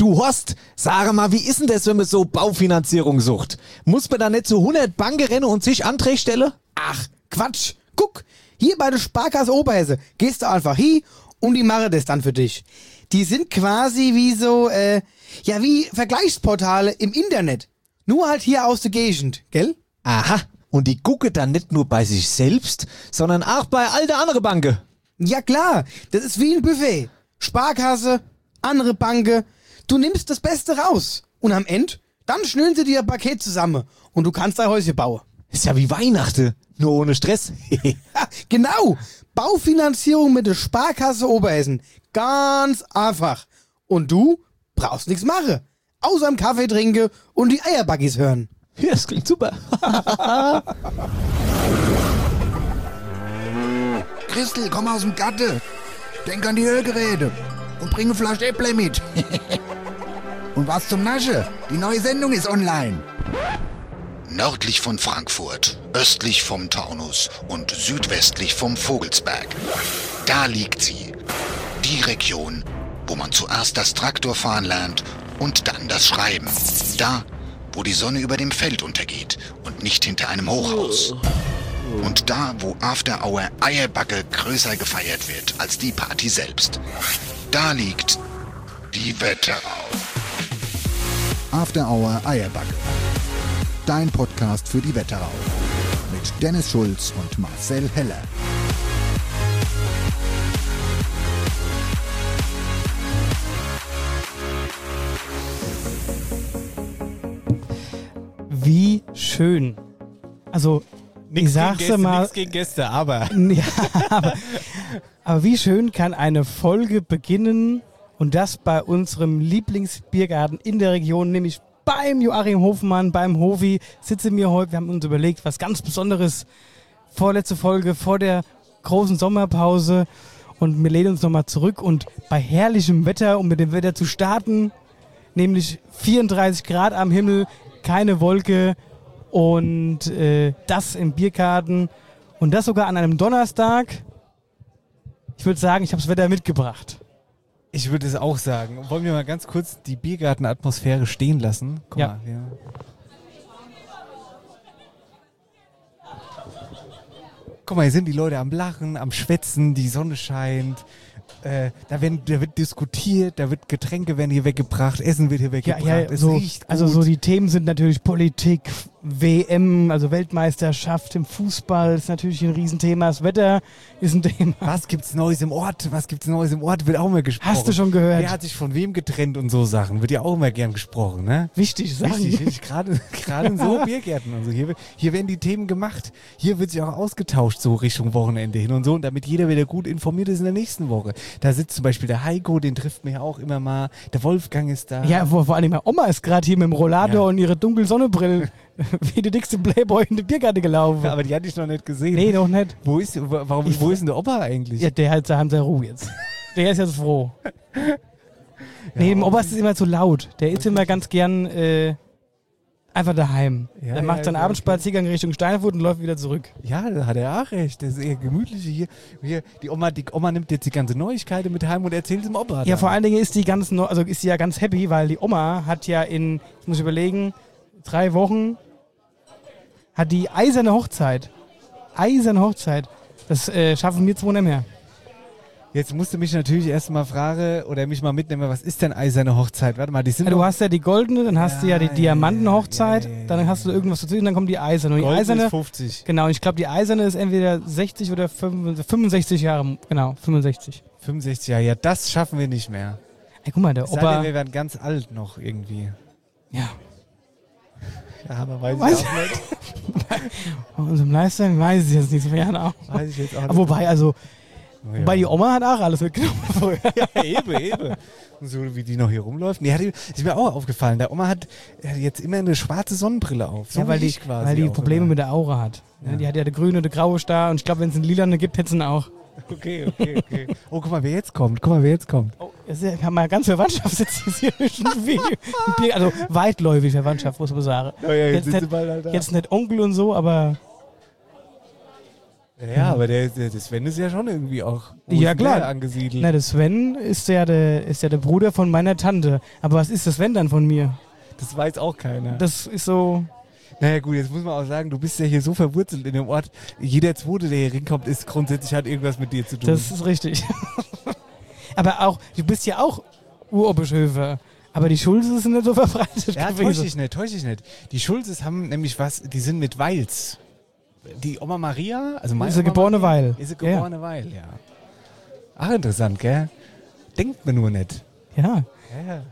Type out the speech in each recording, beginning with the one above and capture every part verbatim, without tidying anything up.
Du Horst, sag mal, wie ist denn das, wenn man so Baufinanzierung sucht? Muss man da nicht zu hundert Banken rennen und sich Anträge stellen? Ach, Quatsch. Guck, hier bei der Sparkasse Oberhesse gehst du einfach hin und die machen das dann für dich. Die sind quasi wie so, äh, ja, wie Vergleichsportale im Internet. Nur halt hier aus der Gegend, gell? Aha, und die gucken dann nicht nur bei sich selbst, sondern auch bei all der anderen Banken. Ja klar, das ist wie ein Buffet. Sparkasse, andere Banken. Du nimmst das Beste raus. Und am Ende, dann schnüren sie dir ein Paket zusammen und du kannst dein Häuschen bauen. Ist ja wie Weihnachten, nur ohne Stress. Ja, genau. Baufinanzierung mit der Sparkasse Oberhessen. Ganz einfach. Und du brauchst nichts machen. Außer einen Kaffee trinken und die Eierbuggies hören. Ja, das klingt super. Christel, komm aus dem Gatte. Denk an die Ölgeräte. Und bring eine Flasche Äpple mit. Und was zum Nasche? Die neue Sendung ist online. Nördlich von Frankfurt, östlich vom Taunus und südwestlich vom Vogelsberg. Da liegt sie. Die Region, wo man zuerst das Traktorfahren lernt und dann das Schreiben. Da, wo die Sonne über dem Feld untergeht und nicht hinter einem Hochhaus. Und da, wo After Hour Eierbacke größer gefeiert wird als die Party selbst. Da liegt die Wetterau. After Hour Eierbacke. Dein Podcast für die Wetterau. Mit Dennis Schulz und Marcel Heller. Wie schön. Also, Nix ich sag's gegen Gäste, mal. nix gegen Gäste, aber. Ja, aber, aber wie schön kann eine Folge beginnen und das bei unserem Lieblingsbiergarten in der Region, nämlich beim Joachim Hofmann, beim Hofi, sitzen wir heute. Wir haben uns überlegt, was ganz Besonderes. Vorletzte Folge, vor der großen Sommerpause. Und wir lehnen uns nochmal zurück und bei herrlichem Wetter, um mit dem Wetter zu starten, nämlich vierunddreißig Grad am Himmel, keine Wolke und äh, das im Biergarten und das sogar an einem Donnerstag. Ich würde sagen, ich habe das Wetter mitgebracht. Ich würde es auch sagen. Wollen wir mal ganz kurz die Biergartenatmosphäre stehen lassen? Guck Ja. mal, ja. Guck mal, hier sind die Leute am Lachen, am Schwätzen, die Sonne scheint. Äh, da, werden, da wird diskutiert, da wird Getränke werden hier weggebracht, Essen wird hier Ja, weggebracht. ja, es so, riecht gut. also so die Themen sind natürlich Politik, W M, also Weltmeisterschaft im Fußball ist natürlich ein Riesenthema. Das Wetter ist ein Thema. Was gibt's Neues im Ort? Was gibt's Neues im Ort? Wird auch immer gesprochen. Hast du schon gehört? Wer hat sich von wem getrennt und so Sachen? Wird ja auch immer gern gesprochen, ne? Wichtig, sagen. Richtig, richtig. Gerade, gerade in so Biergärten und so. Hier, hier werden die Themen gemacht. Hier wird sich auch ausgetauscht, so Richtung Wochenende hin und so. Und damit jeder wieder gut informiert ist in der nächsten Woche. Da sitzt zum Beispiel der Heiko, den trifft man ja auch immer mal. Der Wolfgang ist da. Ja, vor, vor allem meine Oma ist gerade hier mit dem Rollator Ja. und ihre dunklen Sonnenbrillen wie die dickste Playboy in die Biergarten gelaufen. Aber die hatte ich noch nicht gesehen. Nee, noch nicht. Wo ist, warum, wo ist denn der Opa eigentlich? Ja, der hat seine Ruhe jetzt. Der ist jetzt froh. Nee, dem Opa ist es immer zu laut. Der ist immer ganz gern äh, einfach daheim. Ja, er macht ja, seinen ja, Abendspaziergang Richtung Steinfurt und läuft wieder zurück. Ja, da hat er auch recht. Das ist eher gemütlich hier. hier die, Oma, die Oma nimmt jetzt die ganze Neuigkeiten mit heim und erzählt es dem Opa. Ja, dann. vor allen Dingen ist die ganz neu, also ist sie ja ganz happy, weil die Oma hat ja in, ich muss überlegen, drei Wochen hat die eiserne Hochzeit. Eiserne Hochzeit. Das äh, schaffen wir zwei nicht mehr. Jetzt musst du mich natürlich erstmal fragen oder mich mal mitnehmen, was ist denn eiserne Hochzeit? Warte mal, die sind Ja, du doch- hast ja die goldene, dann hast du ja die Ja, Diamantenhochzeit, ja, ja, ja, dann hast du irgendwas dazu und dann kommt die eiserne. Und die Gold eiserne, ist fünfzig. genau, und ich glaube, die eiserne ist entweder sechzig oder fünfundsechzig Jahre, genau, fünfundsechzig. fünfundsechzig Jahre, ja, das schaffen wir nicht mehr. Ey, guck mal, der Es sei denn, Opa, wir werden ganz alt noch irgendwie. ja, Ja, aber weiß, Weiß ich auch nicht. bei unserem Lifestyle weiß ich jetzt nicht so genau. Weiß ich jetzt auch nicht. Aber wobei, also, Oh ja. wobei die Oma hat auch alles mitgenommen vorher. Ja, eben, eben. Und so wie die noch hier rumläuft. Nee, hat, die- ist mir auch aufgefallen. Der Oma hat äh, jetzt immer eine schwarze Sonnenbrille auf. So Ja, weil wie die, ich quasi weil die auch Probleme immer. mit der Aura hat. Ja. Ja. Die hat ja eine grüne, eine graue Star und ich glaube, wenn es einen lilane gibt, hätte sie ihn auch. Okay, okay, okay. Oh, guck mal, wer jetzt kommt. Guck mal, wer jetzt kommt. Oh, jetzt haben wir ganz Verwandtschaft sitzt jetzt hier irgendwie. im Bier- Also weitläufig Verwandtschaft, muss man sagen. Ja, ja, Jetzt sind nicht- sie bald halt da. Jetzt nicht Onkel und so, aber Ja, aber der, der, der Sven ist ja schon irgendwie auch wo Ja, ist denn klar. der angesiedelt. Na, der Sven ist ja der, ist ja der Bruder von meiner Tante. Aber was ist der Sven dann von mir? Das weiß auch keiner. Das ist so... Naja gut, jetzt muss man auch sagen, du bist ja hier so verwurzelt in dem Ort. Jeder Zweite, der hier hinkommt, ist grundsätzlich hat irgendwas mit dir zu tun. Das ist richtig. Aber auch, du bist ja auch Urobischöfer. Aber die Schulze sind nicht so verbreitet Ja, täusch gewesen. ich nicht, täusch ich nicht. Die Schulzes haben nämlich was, die sind mit Weils. Die Oma Maria, also meine Ist sie Oma geborene Maria, Weil. Ist sie Ja, ja. geborene Weil, ja. Ach, interessant, gell? Denkt man nur nicht. Ja, Ja, ja.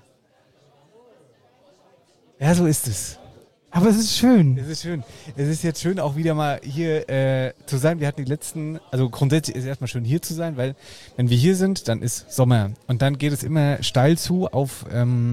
Ja, so ist es. aber es ist schön. Es ist schön. Es ist jetzt schön, auch wieder mal hier äh, zu sein. Wir hatten die letzten, also grundsätzlich ist es erstmal schön hier zu sein, weil wenn wir hier sind, dann ist Sommer. Und dann geht es immer steil zu auf ähm,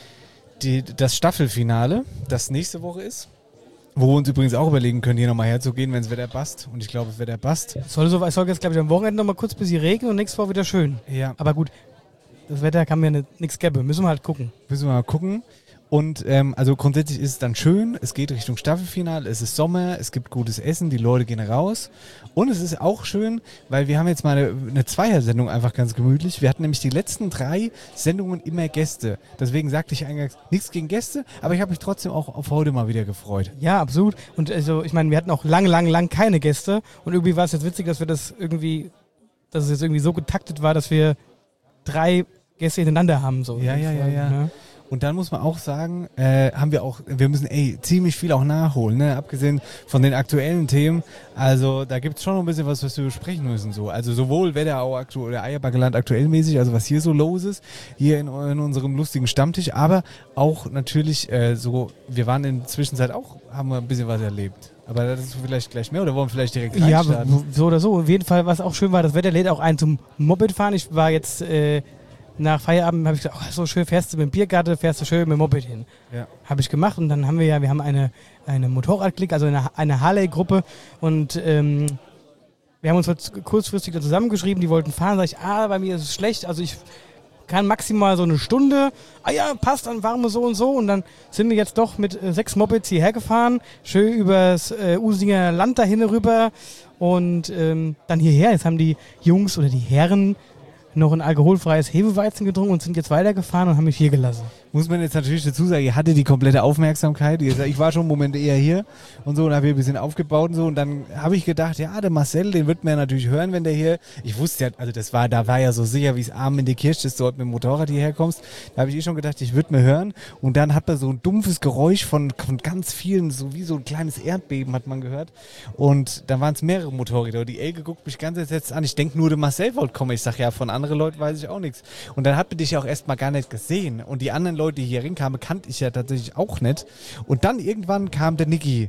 die, das Staffelfinale, das nächste Woche ist. Wo wir uns übrigens auch überlegen können, hier nochmal herzugehen, wenn das Wetter passt. Und ich glaube, das Wetter passt. Soll, so, soll jetzt, glaube ich, am Wochenende noch mal kurz ein bisschen regnen und nächste Woche wieder schön. Ja, Aber gut, das Wetter kann mir nichts geben. Müssen wir halt gucken. müssen wir mal gucken. Und ähm, also grundsätzlich ist es dann schön, es geht Richtung Staffelfinale, es ist Sommer, es gibt gutes Essen, die Leute gehen raus. Und es ist auch schön, weil wir haben jetzt mal eine, eine Zweier-Sendung einfach ganz gemütlich. Wir hatten nämlich die letzten drei Sendungen immer Gäste. Deswegen sagte ich eingangs nichts gegen Gäste, aber ich habe mich trotzdem auch auf heute mal wieder gefreut. Ja, absolut. Und also, ich meine, wir hatten auch lange, lange, lange keine Gäste. Und irgendwie war es jetzt witzig, dass wir das irgendwie, dass es jetzt irgendwie so getaktet war, dass wir drei Gäste hintereinander haben. So. Ja, ja, ja, ja. Ne? Und dann muss man auch sagen, äh, haben wir auch, wir müssen ey, ziemlich viel auch nachholen, ne? Abgesehen von den aktuellen Themen. Also da gibt es schon noch ein bisschen was, was wir besprechen müssen. So. Also sowohl Wetterau aktuell oder Eierbackeland aktuell mäßig, also was hier so los ist, hier in, in unserem lustigen Stammtisch, aber auch natürlich äh, so, wir waren in der Zwischenzeit auch, haben wir ein bisschen was erlebt. Aber das ist vielleicht gleich mehr oder wollen wir vielleicht direkt Ja, reinstarten? w- so oder so. Auf jeden Fall, was auch schön war, das Wetter lädt auch ein zum Moped fahren. Ich war jetzt äh, nach Feierabend, habe ich gesagt, oh, so schön, fährst du mit dem Biergarten, fährst du schön mit dem Moped hin. Ja. Habe ich gemacht und dann haben wir ja, wir haben eine, eine Motorradklick, also eine, eine Harley-Gruppe und ähm, wir haben uns heute kurzfristig da zusammengeschrieben, die wollten fahren, sag ich, ah, bei mir ist es schlecht, also ich kann maximal so eine Stunde, ah ja, passt, dann fahren wir so und so und dann sind wir jetzt doch mit äh, sechs Mopeds hierher gefahren, schön übers äh, Usinger Land dahin rüber und ähm, dann hierher, jetzt haben die Jungs oder die Herren noch ein alkoholfreies Hefeweizen getrunken und sind jetzt weitergefahren und haben mich hier gelassen. Muss man jetzt natürlich dazu sagen, ihr hattet die komplette Aufmerksamkeit. Ich war schon einen Moment eher hier und so und habe hier ein bisschen aufgebaut und so. Und dann habe ich gedacht, ja, der Marcel, den wird man ja natürlich hören, wenn der hier. Ich wusste ja, also das war, da war ja so sicher, wie es Abend in die Kirche ist, dort mit dem Motorrad hierher kommst. Da habe ich eh schon gedacht, ich würde mir hören. Und dann hat man so ein dumpfes Geräusch von, von ganz vielen, so wie so ein kleines Erdbeben hat man gehört. Und dann waren es mehrere Motorräder. Die Elke guckt mich ganz entsetzt an. Ich denke nur, der Marcel wollte kommen. Ich sage, ja, von anderen Leuten weiß ich auch nichts. Und dann hat man dich ja auch erstmal gar nicht gesehen. Und die anderen Leute, die hier rinkamen, kannte ich ja tatsächlich auch nicht. Und dann irgendwann kam der Niki.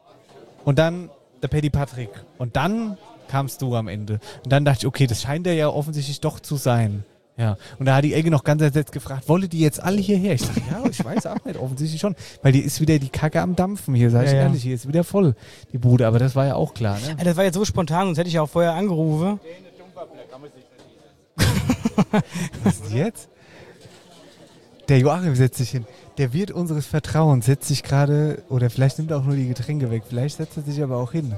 Und dann der Paddy Patrick. Und dann kamst du am Ende. Und dann dachte ich, okay, das scheint ja offensichtlich doch zu sein. Ja. Und da hat die Elke noch ganz entsetzt gefragt, wolle die jetzt alle hierher? Ich sage, ja, ich weiß auch nicht, offensichtlich schon. Weil die ist wieder die Kacke am Dampfen hier, sag ich Ja, ja. ehrlich. Hier ist wieder voll, die Bude. Aber das war ja auch klar, ne? Ja, das war jetzt so spontan, sonst hätte ich ja auch vorher angerufen. Was ist jetzt? Der Joachim setzt sich hin. Der Wirt unseres Vertrauens setzt sich gerade, oder vielleicht nimmt er auch nur die Getränke weg. Vielleicht setzt er sich aber auch hin.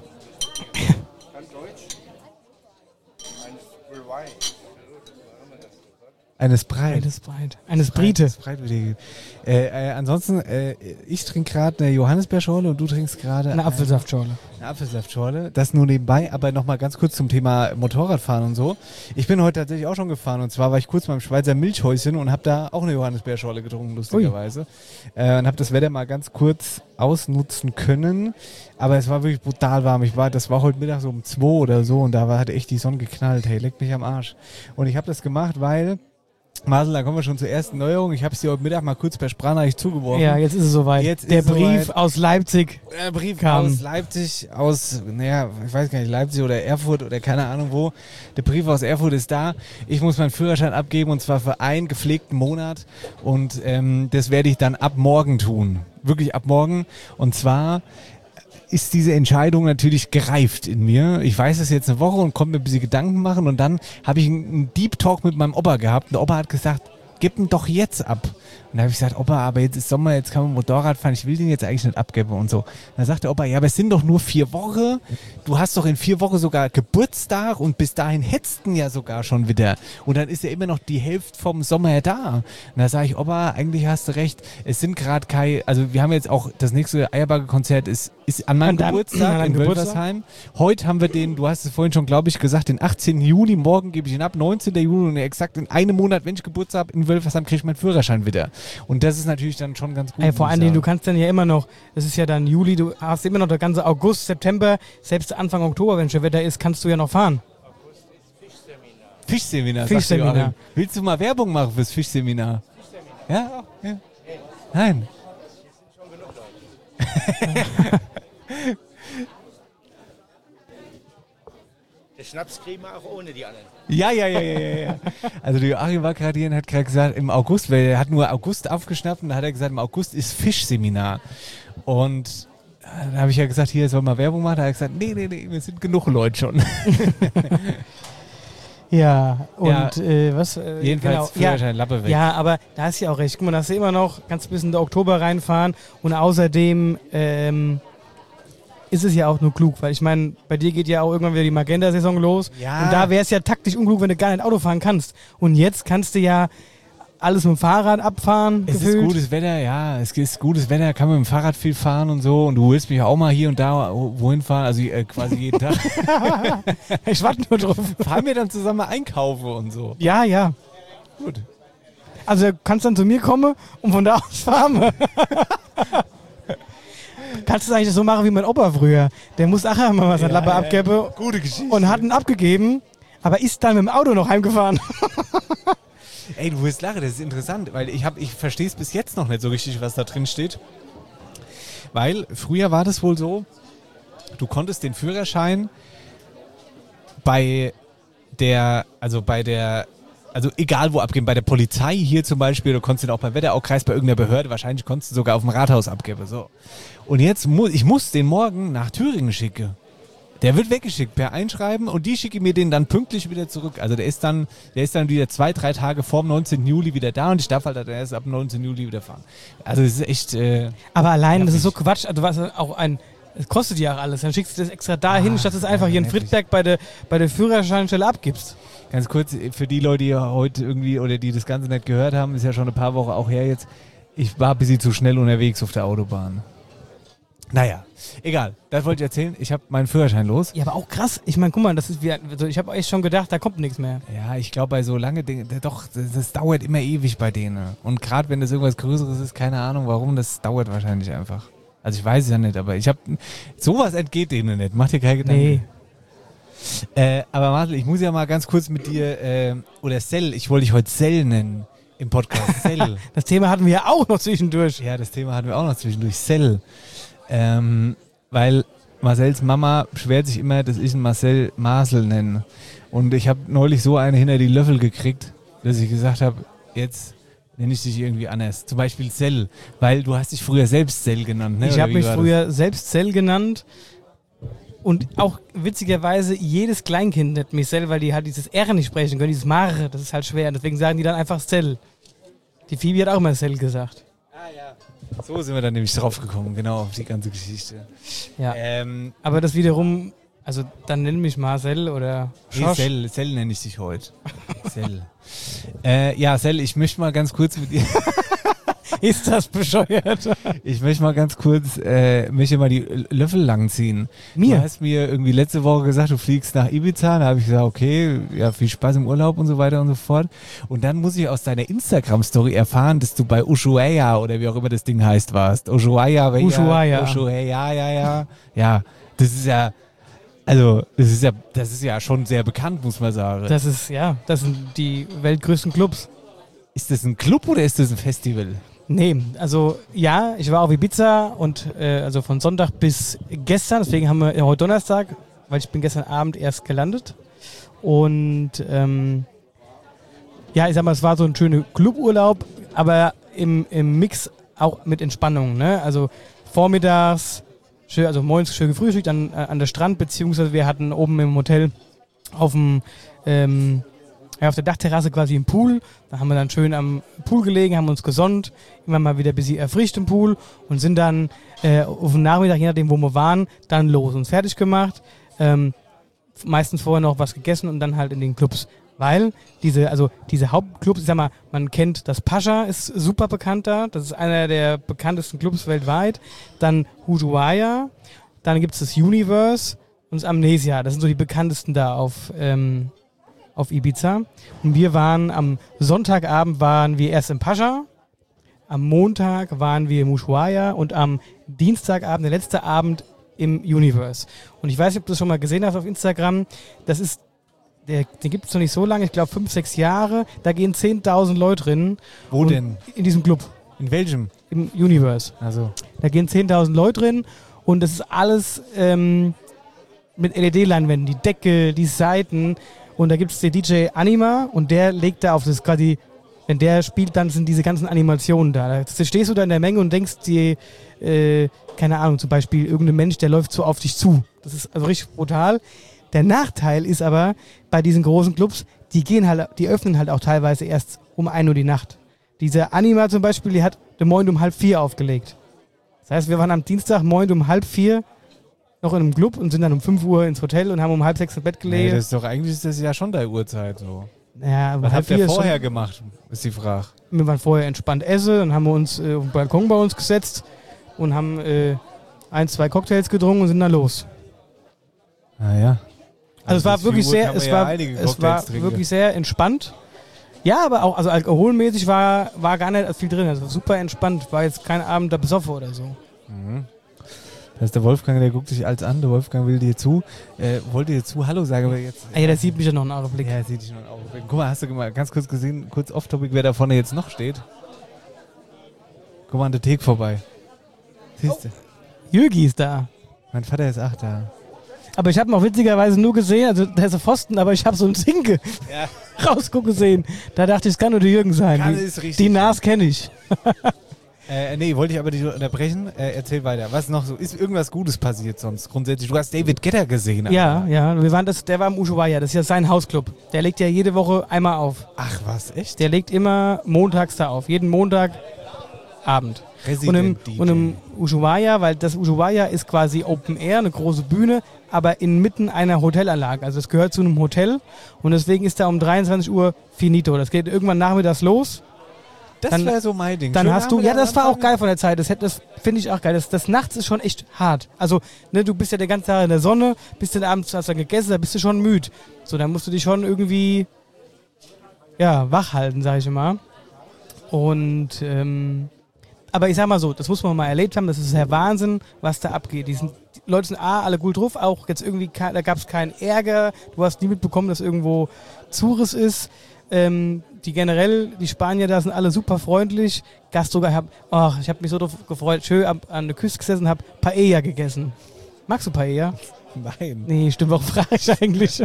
Eines Breit. Eines Breit. Eines Brite. Eines Breit äh, äh, ansonsten, äh, ich trinke gerade eine Johannisbeerschorle und du trinkst gerade Eine Apfelsaftschorle. Eine Apfelsaftschorle, das nur nebenbei, aber nochmal ganz kurz zum Thema Motorradfahren und so. Ich bin heute tatsächlich auch schon gefahren und zwar war ich kurz beim Schweizer Milchhäuschen und habe da auch eine Johannisbeerschorle getrunken, lustigerweise. Äh, und habe das Wetter mal ganz kurz ausnutzen können, aber es war wirklich brutal warm. Ich war, das war heute Mittag so um zwei oder so und da war, hat echt die Sonne geknallt, hey, leck mich am Arsch. Und ich habe das gemacht, weil Marcel, da kommen wir schon zur ersten Neuerung. Ich habe es dir heute Mittag mal kurz per Sprachnachricht zugeworfen. Ja, jetzt ist es soweit. Jetzt Der ist es Brief soweit. aus Leipzig. Der Brief kam. aus Leipzig, aus, naja, ich weiß gar nicht, Leipzig oder Erfurt oder keine Ahnung wo. Der Brief aus Erfurt ist da. Ich muss meinen Führerschein abgeben und zwar für einen gepflegten Monat. Und ähm, das werde ich dann ab morgen tun. Wirklich ab morgen. Und zwar ist diese Entscheidung natürlich gereift in mir. Ich weiß es jetzt eine Woche und konnte mir ein bisschen Gedanken machen und dann habe ich einen Deep Talk mit meinem Opa gehabt und der Opa hat gesagt, gib ihn doch jetzt ab. Und da habe ich gesagt, Opa, aber jetzt ist Sommer, jetzt kann man Motorrad fahren, ich will den jetzt eigentlich nicht abgeben und so. Dann sagte Opa, ja, aber es sind doch nur vier Wochen, du hast doch in vier Wochen sogar Geburtstag und bis dahin hetzt ihn ja sogar schon wieder. Und dann ist ja immer noch die Hälfte vom Sommer da. Und da sage ich, Opa, eigentlich hast du recht, es sind gerade keine, also wir haben jetzt auch, das nächste Eierbagger-Konzert ist, ist an meinem An deinem- Geburtstag an in deinem Wölfersheim. Heute haben wir den, du hast es vorhin schon, glaube ich, gesagt, den achtzehnten Juli, morgen gebe ich ihn ab, neunzehnten Juli und exakt in einem Monat, wenn ich Geburtstag habe, in Wölfersheim kriege ich meinen Führerschein wieder. Und das ist natürlich dann schon ganz gut. Ey, vor muss ich allen Dingen, du sagen. kannst dann ja immer noch, es ist ja dann Juli, du hast immer noch der ganze August, September, selbst Anfang Oktober, wenn schon Wetter ist, kannst du ja noch fahren. Fischseminar. Fischseminar. sagt Joachim. Willst du mal Werbung machen fürs Fischseminar? Ja? ja? Nein. Den Schnaps kriegen wir auch ohne die anderen. Ja, ja, ja, ja, ja, ja. Also der Joachim war gerade hier und hat gerade gesagt, im August, weil er hat nur August aufgeschnappt und da hat er gesagt, im August ist Fischseminar. Und dann habe ich ja gesagt, hier soll mal Werbung machen. Da hat er gesagt, nee, nee, nee, wir sind genug Leute schon. Ja, und Ja. Äh, was? Äh, Jedenfalls genau. Führerschein, ja, Lappe weg. ja, aber da hast du ja auch recht. Guck mal, da hast du immer noch ganz bis in den Oktober reinfahren und außerdem ähm, ist es ja auch nur klug, weil ich meine, bei dir geht ja auch irgendwann wieder die Magenta-Saison los Ja. und da wäre es ja taktisch unklug, wenn du gar nicht Auto fahren kannst. Und jetzt kannst du ja alles mit dem Fahrrad abfahren. Es gefühlt. ist gutes Wetter, ja, es ist gutes Wetter, kann man mit dem Fahrrad viel fahren und so und du willst mich auch mal hier und da wohin fahren, also äh, quasi jeden Tag. Ich warte nur drauf. Fahren wir dann zusammen mal einkaufen und so. Ja, ja. Gut. Also du kannst dann zu mir kommen und von da aus fahren wir. Kannst du es eigentlich so machen wie mein Opa früher. Der muss auch einmal mal seine Ja, Lappe ja. abgeben Gute Geschichte. und hat ihn abgegeben, aber ist dann mit dem Auto noch heimgefahren. Ey, du wirst lachen, das ist interessant, weil ich, hab- ich verstehe es bis jetzt noch nicht so richtig, was da drin steht. Weil früher war das wohl so, du konntest den Führerschein bei der, also bei der, also egal wo abgeben, bei der Polizei hier zum Beispiel, du konntest ihn auch beim Wetteraukreis, bei irgendeiner Behörde, wahrscheinlich konntest du sogar auf dem Rathaus abgeben. So. Und jetzt muss ich muss den morgen nach Thüringen schicken. Der wird weggeschickt per Einschreiben und die schicke mir den dann pünktlich wieder zurück. Also der ist dann, der ist dann wieder zwei, drei Tage vor dem neunzehnten Juli wieder da und ich darf halt dann erst ab dem neunzehnten Juli wieder fahren. Also das ist echt, äh, Aber allein, das ist so Nervig. Quatsch. Also was auch ein, es kostet ja auch alles. Dann schickst du das extra dahin, Ah, statt es einfach hier in nervig. Friedberg bei der, bei der Führerscheinstelle abgibst. ganz kurz, für die Leute, die heute irgendwie oder die das Ganze nicht gehört haben, ist ja schon ein paar Wochen auch her jetzt, ich war ein bisschen zu schnell unterwegs auf der Autobahn. Naja, egal, das wollte ich erzählen. Ich habe meinen Führerschein los. Ja, aber auch krass. Ich meine, guck mal, das ist wie, also ich habe echt schon gedacht, da kommt nichts mehr. Ja, ich glaube, bei so lange Dingen, doch, das, das dauert immer ewig bei denen. Und gerade wenn das irgendwas Größeres ist, keine Ahnung warum, das dauert wahrscheinlich einfach. Also ich weiß es ja nicht, aber ich habe, sowas entgeht denen nicht. Mach dir keine Gedanken. Nee. Äh, aber Martel, ich muss ja mal ganz kurz mit dir, äh, oder Cell, ich wollte dich heute Cell nennen im Podcast. Cell. Das Thema hatten wir ja auch noch zwischendurch. Ja, das Thema hatten wir auch noch zwischendurch. Cell. Ähm, weil Marcells Mama beschwert sich immer, dass ich ihn Marcel Marcel nenne. Und ich habe neulich so eine hinter die Löffel gekriegt, dass ich gesagt habe, jetzt nenne ich dich irgendwie anders. Zum Beispiel Cell, weil du hast dich früher selbst Cell genannt. Ne? Ich Oder habe wie mich war früher selbst Cell genannt und auch witzigerweise jedes Kleinkind nennt mich Cell, weil die halt dieses R nicht sprechen können, dieses Mare, das ist halt schwer. Deswegen sagen die dann einfach Cell. Die Phoebe hat auch immer Cell gesagt. das? So sind wir dann nämlich drauf gekommen, genau, auf die ganze Geschichte. Ja. Ähm, Aber das wiederum, also dann nenn mich Marcel oder Nee, Schorsch. Cell, Cell nenne ich dich heute. Cell. äh, ja, Cell, ich möchte mal ganz kurz mit dir, Ist das bescheuert? ich möchte mal ganz kurz, äh, möchte mal die Löffel langziehen. Mir? Du hast mir irgendwie letzte Woche gesagt, du fliegst nach Ibiza. Da habe ich gesagt, okay, ja, viel Spaß im Urlaub und so weiter und so fort. Und dann muss ich aus deiner Instagram-Story erfahren, dass du bei Ushuaia oder wie auch immer das Ding heißt warst. Ushuaia, welcher? Ushuaia. Ushuaia, ja, ja. Ja, das ist ja, also, das ist ja, das ist ja schon sehr bekannt, muss man sagen. Das ist, ja, das sind die weltgrößten Clubs. Ist das ein Club oder ist das ein Festival? Nee, also ja, ich war auf Ibiza und äh, also von Sonntag bis gestern, deswegen haben wir ja heute Donnerstag, weil ich bin gestern Abend erst gelandet. Und ähm, ja, ich sag mal, es war so ein schöner Cluburlaub, aber im, im Mix auch mit Entspannung. Ne? Also vormittags, schön, also morgens schön gefrühstückt an, an der Strand, beziehungsweise wir hatten oben im Hotel auf dem ähm, Ja, auf der Dachterrasse quasi im Pool. Da haben wir dann schön am Pool gelegen, haben uns gesonnt, immer mal wieder ein bisschen erfrischt im Pool und sind dann äh, auf den Nachmittag, je nachdem wo wir waren, dann los, uns fertig gemacht. Ähm, meistens vorher noch was gegessen und dann halt in den Clubs. Weil diese, also diese Hauptclubs, ich sag mal, man kennt das Pascha, ist super bekannt da. Das ist einer der bekanntesten Clubs weltweit. Dann Ushuaia, dann gibt es das Universe und das Amnesia. Das sind so die bekanntesten da auf, ähm, auf Ibiza. Und wir waren am Sonntagabend waren wir erst im Pascha, am Montag waren wir im Ushuaia und am Dienstagabend, der letzte Abend, im Universe. Und ich weiß nicht, ob du das schon mal gesehen hast auf Instagram. Das ist Der, den gibt es noch nicht so lange, ich glaube fünf, sechs Jahre. Da gehen zehntausend Leute drin. Wo denn? In diesem Club. In welchem? Im Universe. Also. Da gehen zehntausend Leute drin und das ist alles ähm, mit L E D-Leinwänden. Die Decke, die Seiten. Und da gibt es den D J Anima und der legt da auf das quasi, wenn der spielt, dann sind diese ganzen Animationen da. Da stehst du da in der Menge und denkst dir, äh, keine Ahnung, zum Beispiel irgendein Mensch, der läuft so auf dich zu. Das ist also richtig brutal. Der Nachteil ist aber, bei diesen großen Clubs, die gehen halt, die öffnen halt auch teilweise erst um ein Uhr die Nacht. Diese Anima zum Beispiel, die hat den Moin um halb vier aufgelegt. Das heißt, wir waren am Dienstag Moin um halb vier noch in einem Club und sind dann um fünf Uhr ins Hotel und haben um halb sechs ins Bett gelegen. Nee, das ist doch, eigentlich ist das ja schon deine Uhrzeit so. Ja, um Was halb habt ihr vier ist vorher schon, gemacht, ist die Frage. wir waren vorher entspannt essen, dann haben wir uns äh, auf den Balkon bei uns gesetzt und haben äh, ein, zwei Cocktails getrunken und sind dann los. Naja. Also, es war wirklich sehr, es war, es war wirklich sehr entspannt. Ja, aber auch, also alkoholmäßig war, war gar nicht viel drin. Also super entspannt. War jetzt kein Abend da besoffen oder so. Mhm. Das ist der Wolfgang, der guckt sich alles an. Der Wolfgang will dir zu. Äh, wollte dir zu Hallo sagen, aber jetzt. Ah, ja, der sieht mich ja noch einen Augenblick. Ja, der sieht dich noch einen Augenblick. Guck mal, hast du mal ganz kurz gesehen, kurz off-topic, wer da vorne jetzt noch steht? Guck mal an der Theke vorbei. Siehst du? Jürgi ist da. Mein Vater ist auch da. Aber ich habe ihn auch witzigerweise nur gesehen, also der ist ein Pfosten, aber ich habe so einen Zinke Ja. rausgucken sehen. Da dachte ich, es kann nur der Jürgen sein. Kann die es richtig die Nas kenne ich. Äh, nee, wollte ich aber dich unterbrechen. Äh, erzähl weiter. Was noch so? Ist irgendwas Gutes passiert sonst? Grundsätzlich. Du hast David Guetta gesehen. Ja, Alter. ja. Wir waren das, der war im Ushuaia, das ist ja sein Hausclub. Der legt ja jede Woche einmal auf. Ach was, echt? Der legt immer montags da auf, jeden Montagabend. Und im, Resident D J. und im Ushuaia, weil das Ushuaia ist quasi Open Air, eine große Bühne, aber inmitten einer Hotelanlage. Also es gehört zu einem Hotel und deswegen ist da um dreiundzwanzig Uhr finito. Das geht irgendwann nachmittags los. Das dann- wäre so mein Ding. Dann Schön hast du, ja, Nachmittag das war auch anfangen. geil von der Zeit. Das, hätte- das finde ich auch geil. Das, das nachts ist schon echt hart. Also, ne, du bist ja den ganzen Tag in der Sonne, bist dann abends, hast dann gegessen, da bist du schon müde. So, dann musst du dich schon irgendwie, ja, wach halten, sag ich immer. Und, ähm, aber ich sag mal so, das muss man mal erlebt haben, das ist der Wahnsinn, was da abgeht. Die, sind, die Leute sind A, alle gut drauf, auch jetzt irgendwie, ke- da gab es keinen Ärger, du hast nie mitbekommen, dass irgendwo Zures ist. Ähm, die generell, die Spanier da sind alle super freundlich. Gast sogar, hab, oh, ich habe mich so drauf gefreut, schön ab, an der Küste gesessen, habe Paella gegessen. Magst du Paella? Nein. Nee, stimmt, warum frage ich eigentlich?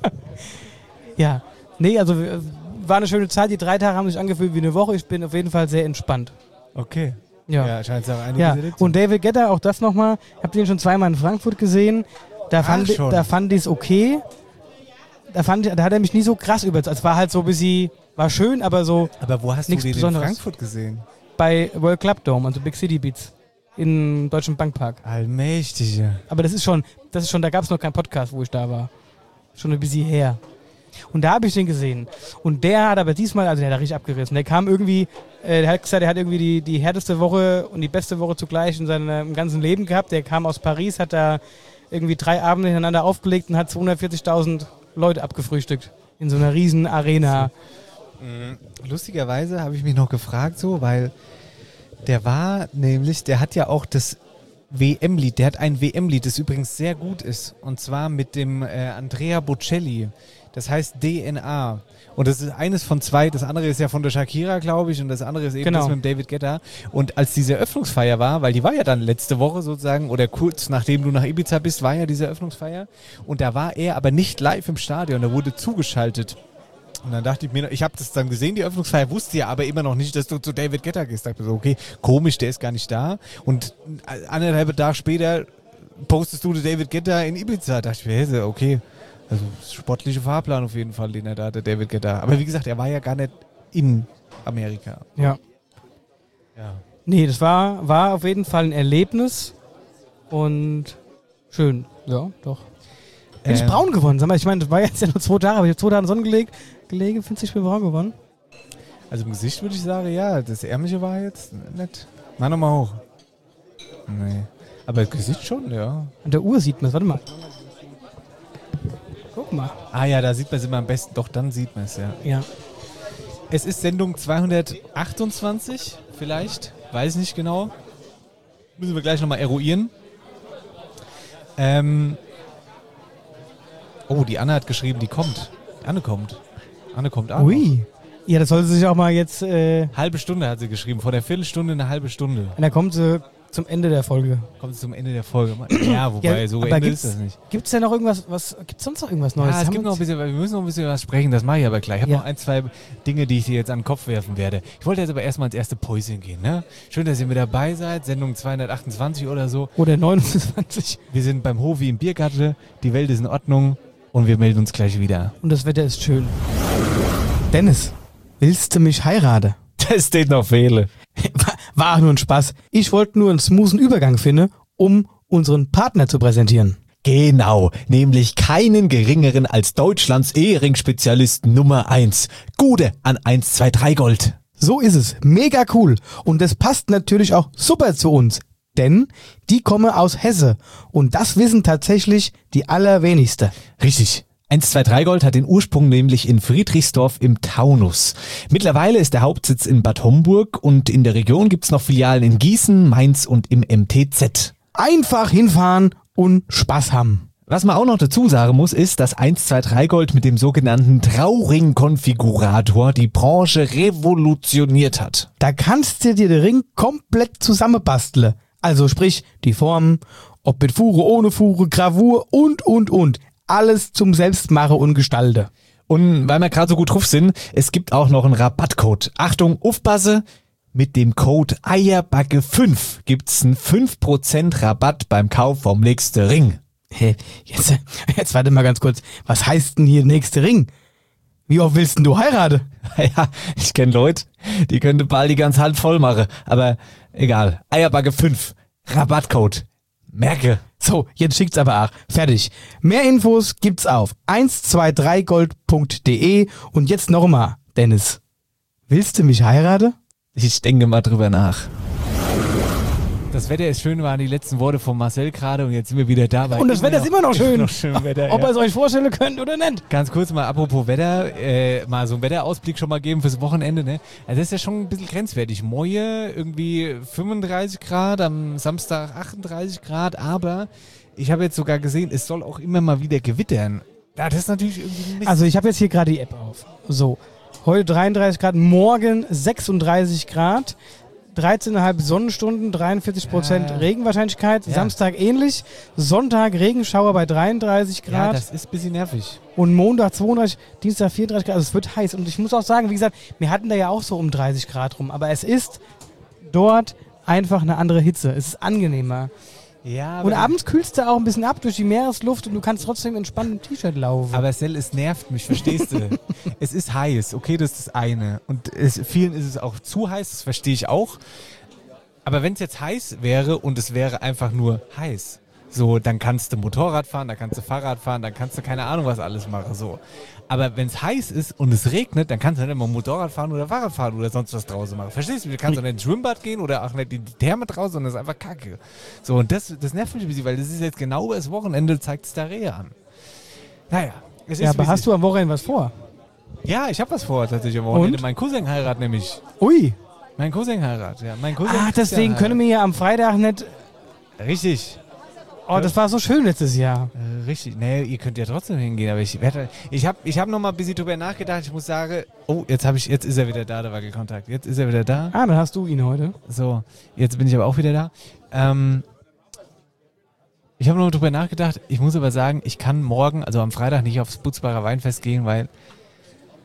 Ja, nee, also äh, war eine schöne Zeit. Die drei Tage haben sich angefühlt wie eine Woche. Ich bin auf jeden Fall sehr entspannt. Okay. Ja. Ja, scheint es auch einige Ja, Selektion. und David Guetta, auch das nochmal. Ich habe den schon zweimal in Frankfurt gesehen. Da Ach, fand, schon. da fand ich es okay. Da, fand, da hat er mich nie so krass überzeugt. Es war halt so ein bisschen, war schön, aber so Aber wo hast nichts du den Besonderes. in Frankfurt gesehen? bei World Club Dome, also Big City Beats, im Deutschen Bankpark. Allmächtige. Aber das ist schon, das ist schon, da gab es noch keinen Podcast, wo ich da war. Schon ein bisschen her. Und da habe ich den gesehen. Und der hat aber diesmal, also der hat da richtig abgerissen. Der kam irgendwie, äh, der hat gesagt, er hat irgendwie die, die härteste Woche und die beste Woche zugleich in seinem ganzen Leben gehabt. Der kam aus Paris, hat da irgendwie drei Abende hintereinander aufgelegt und hat zweihundertvierzigtausend Leute abgefrühstückt. In so einer riesen Arena. Lustigerweise habe ich mich noch gefragt, so, weil der war nämlich, der hat ja auch das W M-Lied, der hat ein W M-Lied, das übrigens sehr gut ist. Und zwar mit dem äh, Andrea Bocelli. Das heißt D N A. Und das ist eines von zwei. Das andere ist ja von der Shakira, glaube ich. Und das andere ist eben Genau. das mit dem David Guetta. Und als diese Eröffnungsfeier war, weil die war ja dann letzte Woche sozusagen, oder kurz nachdem du nach Ibiza bist, war ja diese Eröffnungsfeier. Und da war er aber nicht live im Stadion. Da wurde zugeschaltet. Und dann dachte ich mir, ich habe das dann gesehen, die Eröffnungsfeier, wusste ja aber immer noch nicht, dass du zu David Guetta gehst. Da dachte ich mir so, okay, komisch, der ist gar nicht da. Und anderthalb Tage später postest du David Guetta in Ibiza. Da dachte ich mir, okay, Also sportliche Fahrplan auf jeden Fall, den er da hatte, David Guetta. Aber wie gesagt, er war ja gar nicht in Amerika. Ja. Ja. Nee, das war, war auf jeden Fall ein Erlebnis und schön. Ja, doch. Bin ich Ähm, braun geworden? Sag mal, ich meine, das war jetzt ja nur zwei Tage, aber ich habe zwei Tage in die Sonne gelegt, gelegen, findest du, ich bin braun geworden? Also im Gesicht würde ich sagen, ja, das Ärmliche war jetzt nicht. Mach nochmal hoch. Nee. Aber das Gesicht schon, ja. An der Uhr sieht man es, warte mal. Guck mal. Ah ja, da sieht man es immer am besten. Doch, dann sieht man es, ja. Ja. Es ist Sendung zweihundertachtundzwanzig, vielleicht. Weiß nicht genau. Müssen wir gleich nochmal eruieren. Ähm. Oh, die Anne hat geschrieben, die kommt. Die Anne kommt. Anne kommt an. Ui. Ja, das sollte sich auch mal jetzt, äh, Halbe Stunde hat sie geschrieben. Vor der Viertelstunde eine halbe Stunde. und dann kommt sie zum Ende der Folge. Kommt sie zum Ende der Folge. Ja, wobei, Ja, so aber Ende gibt's- ist das nicht. Gibt's denn noch irgendwas, was, gibt's sonst noch irgendwas Neues? Ja, es Haben gibt wir noch ein uns- bisschen, wir müssen noch ein bisschen was sprechen, das mache ich aber gleich. Ich habe Ja. noch ein, zwei Dinge, die ich dir jetzt an den Kopf werfen werde. Ich wollte jetzt aber erstmal ins erste Päuschen gehen. Ne? Schön, dass ihr mit dabei seid, Sendung zweihundertachtundzwanzig oder so. Oder neunundzwanzig. Wir sind beim Hovi im Biergarten, die Welt ist in Ordnung und wir melden uns gleich wieder. Und das Wetter ist schön. Dennis, willst du mich heiraten? Das steht noch Fehle. War auch nur ein Spaß. Ich wollte nur einen smoothen Übergang finden, um unseren Partner zu präsentieren. Genau, nämlich keinen geringeren als Deutschlands Ehering-Spezialist Nummer eins. Gude an eins zwei drei Gold. So ist es. Mega cool. Und das passt natürlich auch super zu uns. Denn die kommen aus Hesse. Und das wissen tatsächlich die allerwenigsten. Richtig. eins zwei drei Gold hat den Ursprung nämlich in Friedrichsdorf im Taunus. Mittlerweile ist der Hauptsitz in Bad Homburg und in der Region gibt's noch Filialen in Gießen, Mainz und im M T Z. Einfach hinfahren und Spaß haben. Was man auch noch dazu sagen muss, ist, dass eins zwei drei Gold mit dem sogenannten Trauring-Konfigurator die Branche revolutioniert hat. Da kannst du dir den Ring komplett zusammenbasteln. Also sprich, die Formen, ob mit Fuhre, ohne Fuhre, Gravur und, und, und. Alles zum Selbstmachen und Gestalten. Und weil wir gerade so gut drauf sind, es gibt auch noch einen Rabattcode. Achtung, aufpasse, mit dem Code Eierbacke fünf gibt's einen fünf Prozent Rabatt beim Kauf vom nächsten Ring. Hä, jetzt, jetzt warte mal ganz kurz. Was heißt denn hier nächste Ring? Wie oft willst denn du heiraten? Ja, ich kenne Leute, die könnte bald die ganze Hand voll machen. Aber egal, Eierbacke fünf, Rabattcode. Merke. So, jetzt schickt's aber auch. Fertig. Mehr Infos gibt's auf eins zwei drei gold punkt de und jetzt nochmal, Dennis. Willst du mich heiraten? Ich denke mal drüber nach. Das Wetter ist schön, waren die letzten Worte von Marcel gerade und jetzt sind wir wieder da. Und das Wetter ist immer noch schön. Noch schön Wetter, Ob ja. ihr es euch vorstellen könnt oder nicht. Ganz kurz mal, apropos Wetter, äh, mal so einen Wetterausblick schon mal geben fürs Wochenende, ne? Also das ist ja schon ein bisschen grenzwertig. Moje irgendwie fünfunddreißig Grad, am Samstag achtunddreißig Grad, aber ich habe jetzt sogar gesehen, es soll auch immer mal wieder gewittern. Ja, das ist natürlich irgendwie ein Mist. Also ich habe jetzt hier gerade die App auf. So, heute dreiunddreißig Grad, morgen sechsunddreißig Grad. dreizehn Komma fünf Sonnenstunden, dreiundvierzig Prozent Ja. Regenwahrscheinlichkeit. Ja. Samstag ähnlich. Sonntag Regenschauer bei dreiunddreißig ja, Grad. das ist ein bisschen nervig. Und Montag zweiunddreißig, Dienstag vierunddreißig Grad. Also es wird heiß. Und ich muss auch sagen, wie gesagt, wir hatten da ja auch so um dreißig Grad rum. Aber es ist dort einfach eine andere Hitze. Es ist angenehmer. Ja, Und abends kühlst du auch ein bisschen ab durch die Meeresluft und du kannst trotzdem entspannt im T-Shirt laufen. Aber Sel, es nervt mich, verstehst du? Es ist heiß, okay, das ist das eine. Und es, vielen ist es auch zu heiß, das verstehe ich auch. Aber wenn es jetzt heiß wäre und es wäre einfach nur heiß, so, dann kannst du Motorrad fahren, dann kannst du Fahrrad fahren, dann kannst du keine Ahnung was alles machen, so. Aber wenn es heiß ist und es regnet, dann kannst du nicht immer Motorrad fahren oder Fahrrad fahren oder sonst was draußen machen. Verstehst du? Du kannst auch nicht ins Schwimmbad gehen oder auch nicht in die Therme draußen, sondern das ist einfach Kacke. So, und das, das nervt mich ein bisschen, weil das ist jetzt genau das Wochenende, zeigt es der Rehe an. Naja. Es ja, ist, aber wie es hast ist. du am Wochenende was vor? Ja, ich habe was vor tatsächlich am Wochenende. Und? Mein Cousin heiratet nämlich. Ui. Mein Cousin heiratet, ja. Mein Cousin Ah, deswegen können wir ja am Freitag nicht... Richtig. Oh, das war so schön letztes Jahr. Äh, richtig. Nee, ihr könnt ja trotzdem hingehen, aber ich werde... Ich habe ich hab noch mal ein bisschen drüber nachgedacht. Ich muss sagen... Oh, jetzt, hab ich, jetzt ist er wieder da, der Wackelkontakt. Jetzt ist er wieder da. Ah, dann hast du ihn heute. So, jetzt bin ich aber auch wieder da. Ähm, ich habe noch mal drüber nachgedacht. Ich muss aber sagen, ich kann morgen, also am Freitag, nicht aufs Butzbacher Weinfest gehen, weil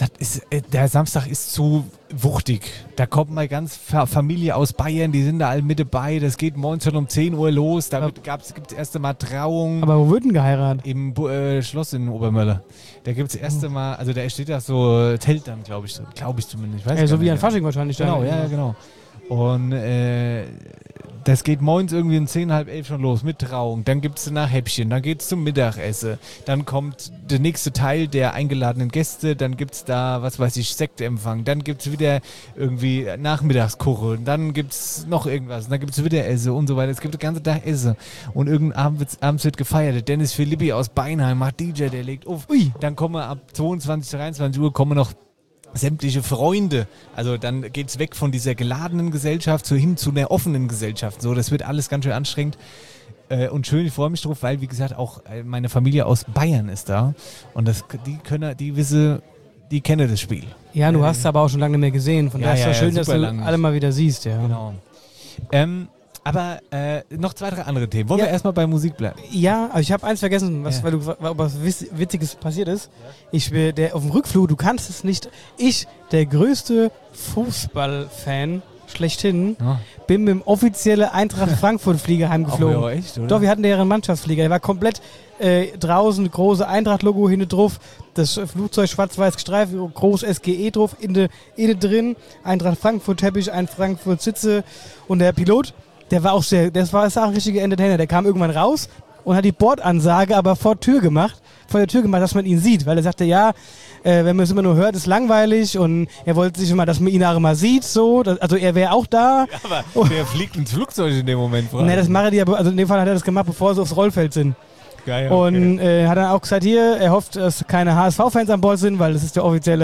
Das ist, äh, der Samstag ist zu wuchtig. Da kommt mal ganz Fa- Familie aus Bayern, die sind da alle mit dabei. Das geht morgens schon um zehn Uhr los. Da gibt es das erste Mal Trauung. Aber wo wird denn geheiratet? Im Bu- äh, Schloss in Obermöller. Da gibt es das erste Mal, also da steht da so Zelt dann, glaube ich, glaube ich zumindest. Ich weiß Ja, so gar wie nicht an mehr. Fasching wahrscheinlich. Genau, dann. ja, ja, genau. Und äh, das geht morgens irgendwie um zehn, halb elf schon los mit Trauung. Dann gibt es nach Häppchen, dann geht es zum Mittagessen. Dann kommt der nächste Teil der eingeladenen Gäste. Dann gibt es da, was weiß ich, Sektempfang. Dann gibt es wieder irgendwie Nachmittagskuche. Dann gibt es noch irgendwas. Dann gibt es wieder Essen und so weiter. Es gibt den ganzen Tag Essen. Und irgendein Abend wird's, abends wird gefeiert. Der Dennis Philippi aus Beinheim macht D J, der legt auf. Ui. Dann kommen ab zweiundzwanzig, dreiundzwanzig Uhr kommen noch sämtliche Freunde. Also dann geht's weg von dieser geladenen Gesellschaft zu hin zu einer offenen Gesellschaft. So, das wird alles ganz schön anstrengend äh, und schön. Ich freue mich drauf, weil, wie gesagt, auch äh, meine Familie aus Bayern ist da. Und das, die können, die wissen, die kennen das Spiel. Ja, du hast es aber auch schon lange nicht mehr gesehen. Von Ja, daher ist ja, es schön, ja, dass super du lang nicht. alle mal wieder siehst. Ja, Genau. Ähm, aber äh, noch zwei, drei andere Themen. Wollen Ja. wir erstmal bei Musik bleiben? ja aber ich habe eins vergessen, was, Ja. weil du, was Witz- Witziges passiert ist. Ich bin der auf dem Rückflug, du kannst es nicht. Ich, der größte Fußballfan schlechthin, Ja. bin mit dem offiziellen Eintracht Frankfurt-Flieger heimgeflogen. Auch, ja, echt, oder? Doch, wir hatten deren Mannschaftsflieger. Der war komplett äh, draußen, große Eintracht-Logo hinten drauf, das Flugzeug schwarz-weiß gestreift, groß S G E drauf, in der innen drin, Eintracht Frankfurt-Teppich, ein Frankfurt-Sitze und der Pilot, der war auch sehr, das war, das war ein richtiger Entertainer, der kam irgendwann raus und hat die Bordansage aber vor Tür gemacht, vor der Tür gemacht, dass man ihn sieht, weil er sagte, ja, äh, wenn man es immer nur hört, ist langweilig und er wollte sich immer, dass man ihn auch immer sieht, so, das, also er wäre auch da. Aber der fliegt ins Flugzeug in dem Moment. Frage. Ne, das machen die aber, also in dem Fall hat er das gemacht, bevor sie aufs Rollfeld sind. Geil, Und äh, hat dann auch gesagt, hier, er hofft, dass keine H S V-Fans an Bord sind, weil das ist der offizielle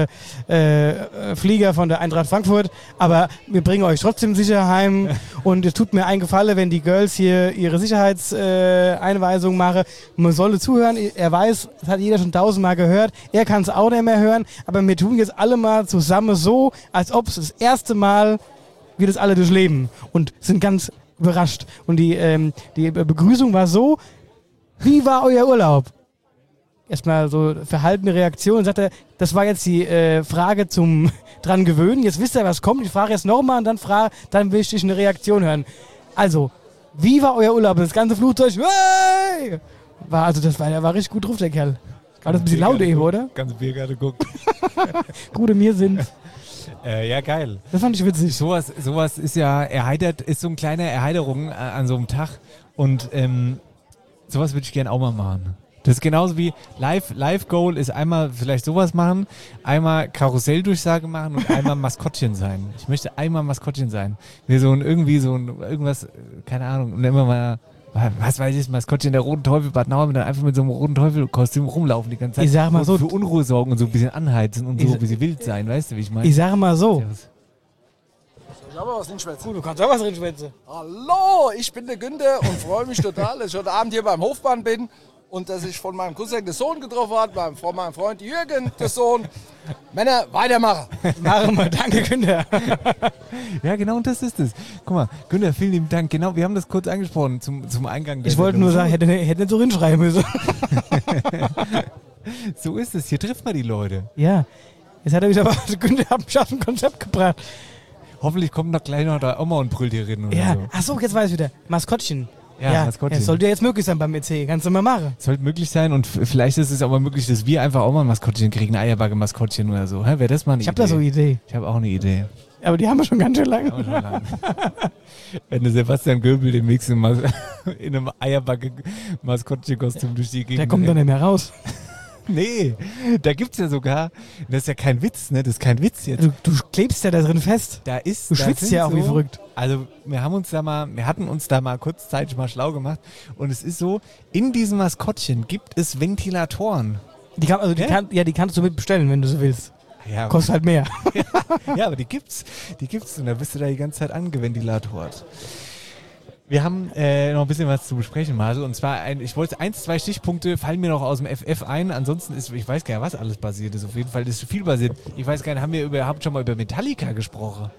äh, Flieger von der Eintracht Frankfurt. Aber wir bringen euch trotzdem sicher heim. Und es tut mir einen Gefallen, wenn die Girls hier ihre Sicherheitseinweisung äh, machen. Man solle zuhören. Er weiß, das hat jeder schon tausendmal gehört. Er kann es auch nicht mehr hören. Aber wir tun jetzt alle mal zusammen so, als ob es das erste Mal wir das alle durchleben. Und sind ganz überrascht. Und die, ähm, die Begrüßung war so: Wie war euer Urlaub? Erstmal so verhaltene Reaktion. Sagt er, das war jetzt die äh, Frage zum dran gewöhnen. Jetzt wisst ihr, was kommt. Ich frage jetzt nochmal und dann, frage, dann will ich eine Reaktion hören. Also, wie war euer Urlaub? Das ganze Flugzeug, hey! War, also das war, der war richtig gut drauf, der Kerl. War das ein bisschen laut eben, oder? Ganz Bier gerade guckt. Gute mir sind. äh, ja, geil. Das fand ich witzig. Sowas, sowas ist ja erheitert, ist so ein kleiner Erheiterung äh, an so einem Tag. Und ähm, sowas würde ich gerne auch mal machen. Das ist genauso wie Live, Live-Goal ist einmal vielleicht sowas machen, einmal Karusselldurchsage machen und einmal Maskottchen sein. Ich möchte einmal Maskottchen sein. Wie so ein, irgendwie so ein, irgendwas, äh, keine Ahnung, und immer mal, was weiß ich, Maskottchen der Roten Teufel Bad Nauheim, dann einfach mit so einem Roten Teufel-Kostüm rumlaufen die ganze Zeit. Ich sag mal und so- für Unruhe sorgen und so ein bisschen anheizen und so Ich- ein bisschen wild sein, weißt du, wie ich meine? Ich sage mal so. Ich habe was hinschwätzen. Du kannst auch was drin schwätzen. Hallo, ich bin der Günther und freue mich total, dass ich heute Abend hier beim Hofbahn bin und dass ich von meinem Cousin den Sohn getroffen habe, beim, von meinem Freund Jürgen, der Sohn. Männer, weitermachen. Machen wir. Danke, Günther. Ja, genau, und das ist es. Guck mal, Günther, vielen lieben Dank. Genau, wir haben das kurz angesprochen zum, zum Eingang. Der Ich wollte nur sagen, hätte, hätte nicht so hinschreiben müssen. So ist es. Hier trifft man die Leute. Ja. Jetzt hat er mich aber, Günther hat mich auf ein Konzept gebracht. Hoffentlich kommt noch gleich noch der Oma und brüllt hier rein oder Ja, so. ach so, jetzt weiß ich wieder. Maskottchen. Ja, Maskottchen. Das sollte ja jetzt möglich sein beim E C. Kannst du mal machen. Sollte möglich sein und f- vielleicht ist es aber möglich, dass wir einfach auch mal ein Maskottchen kriegen, ein Eierbacke-Maskottchen oder so. Wäre das mal eine Ich habe Idee? da so eine Idee. Ich habe auch eine Idee. Aber die haben wir schon ganz schön lange. Aber schon lange. Wenn der Sebastian Göbel demnächst in, Mas- in einem Eierbacke-Maskottchen-Kostüm durch die Gegend Der kommt dann nicht mehr raus. Nee, da gibt's ja sogar, das ist ja kein Witz, ne? Das ist kein Witz jetzt. Du, du klebst ja da drin fest. Da ist, Du da schwitzt sind ja auch wie verrückt. Also wir haben uns da mal, wir hatten uns da mal kurzzeitig mal schlau gemacht und es ist so, in diesem Maskottchen gibt es Ventilatoren. Die kann, also die Ja? kann, ja, die kannst du mit bestellen, wenn du so willst. Ja, Kostet halt mehr. ja, aber die gibt's, die gibt's und da bist du da die ganze Zeit angeventilatort. Wir haben äh, noch ein bisschen was zu besprechen, Marcel. Und zwar, ein, ich wollte eins, zwei Stichpunkte fallen mir noch aus dem F F ein. Ansonsten ist, ich weiß gar nicht, was alles basiert ist. Auf jeden Fall ist viel basiert. Ich weiß gar nicht, haben wir überhaupt schon mal über Metallica gesprochen?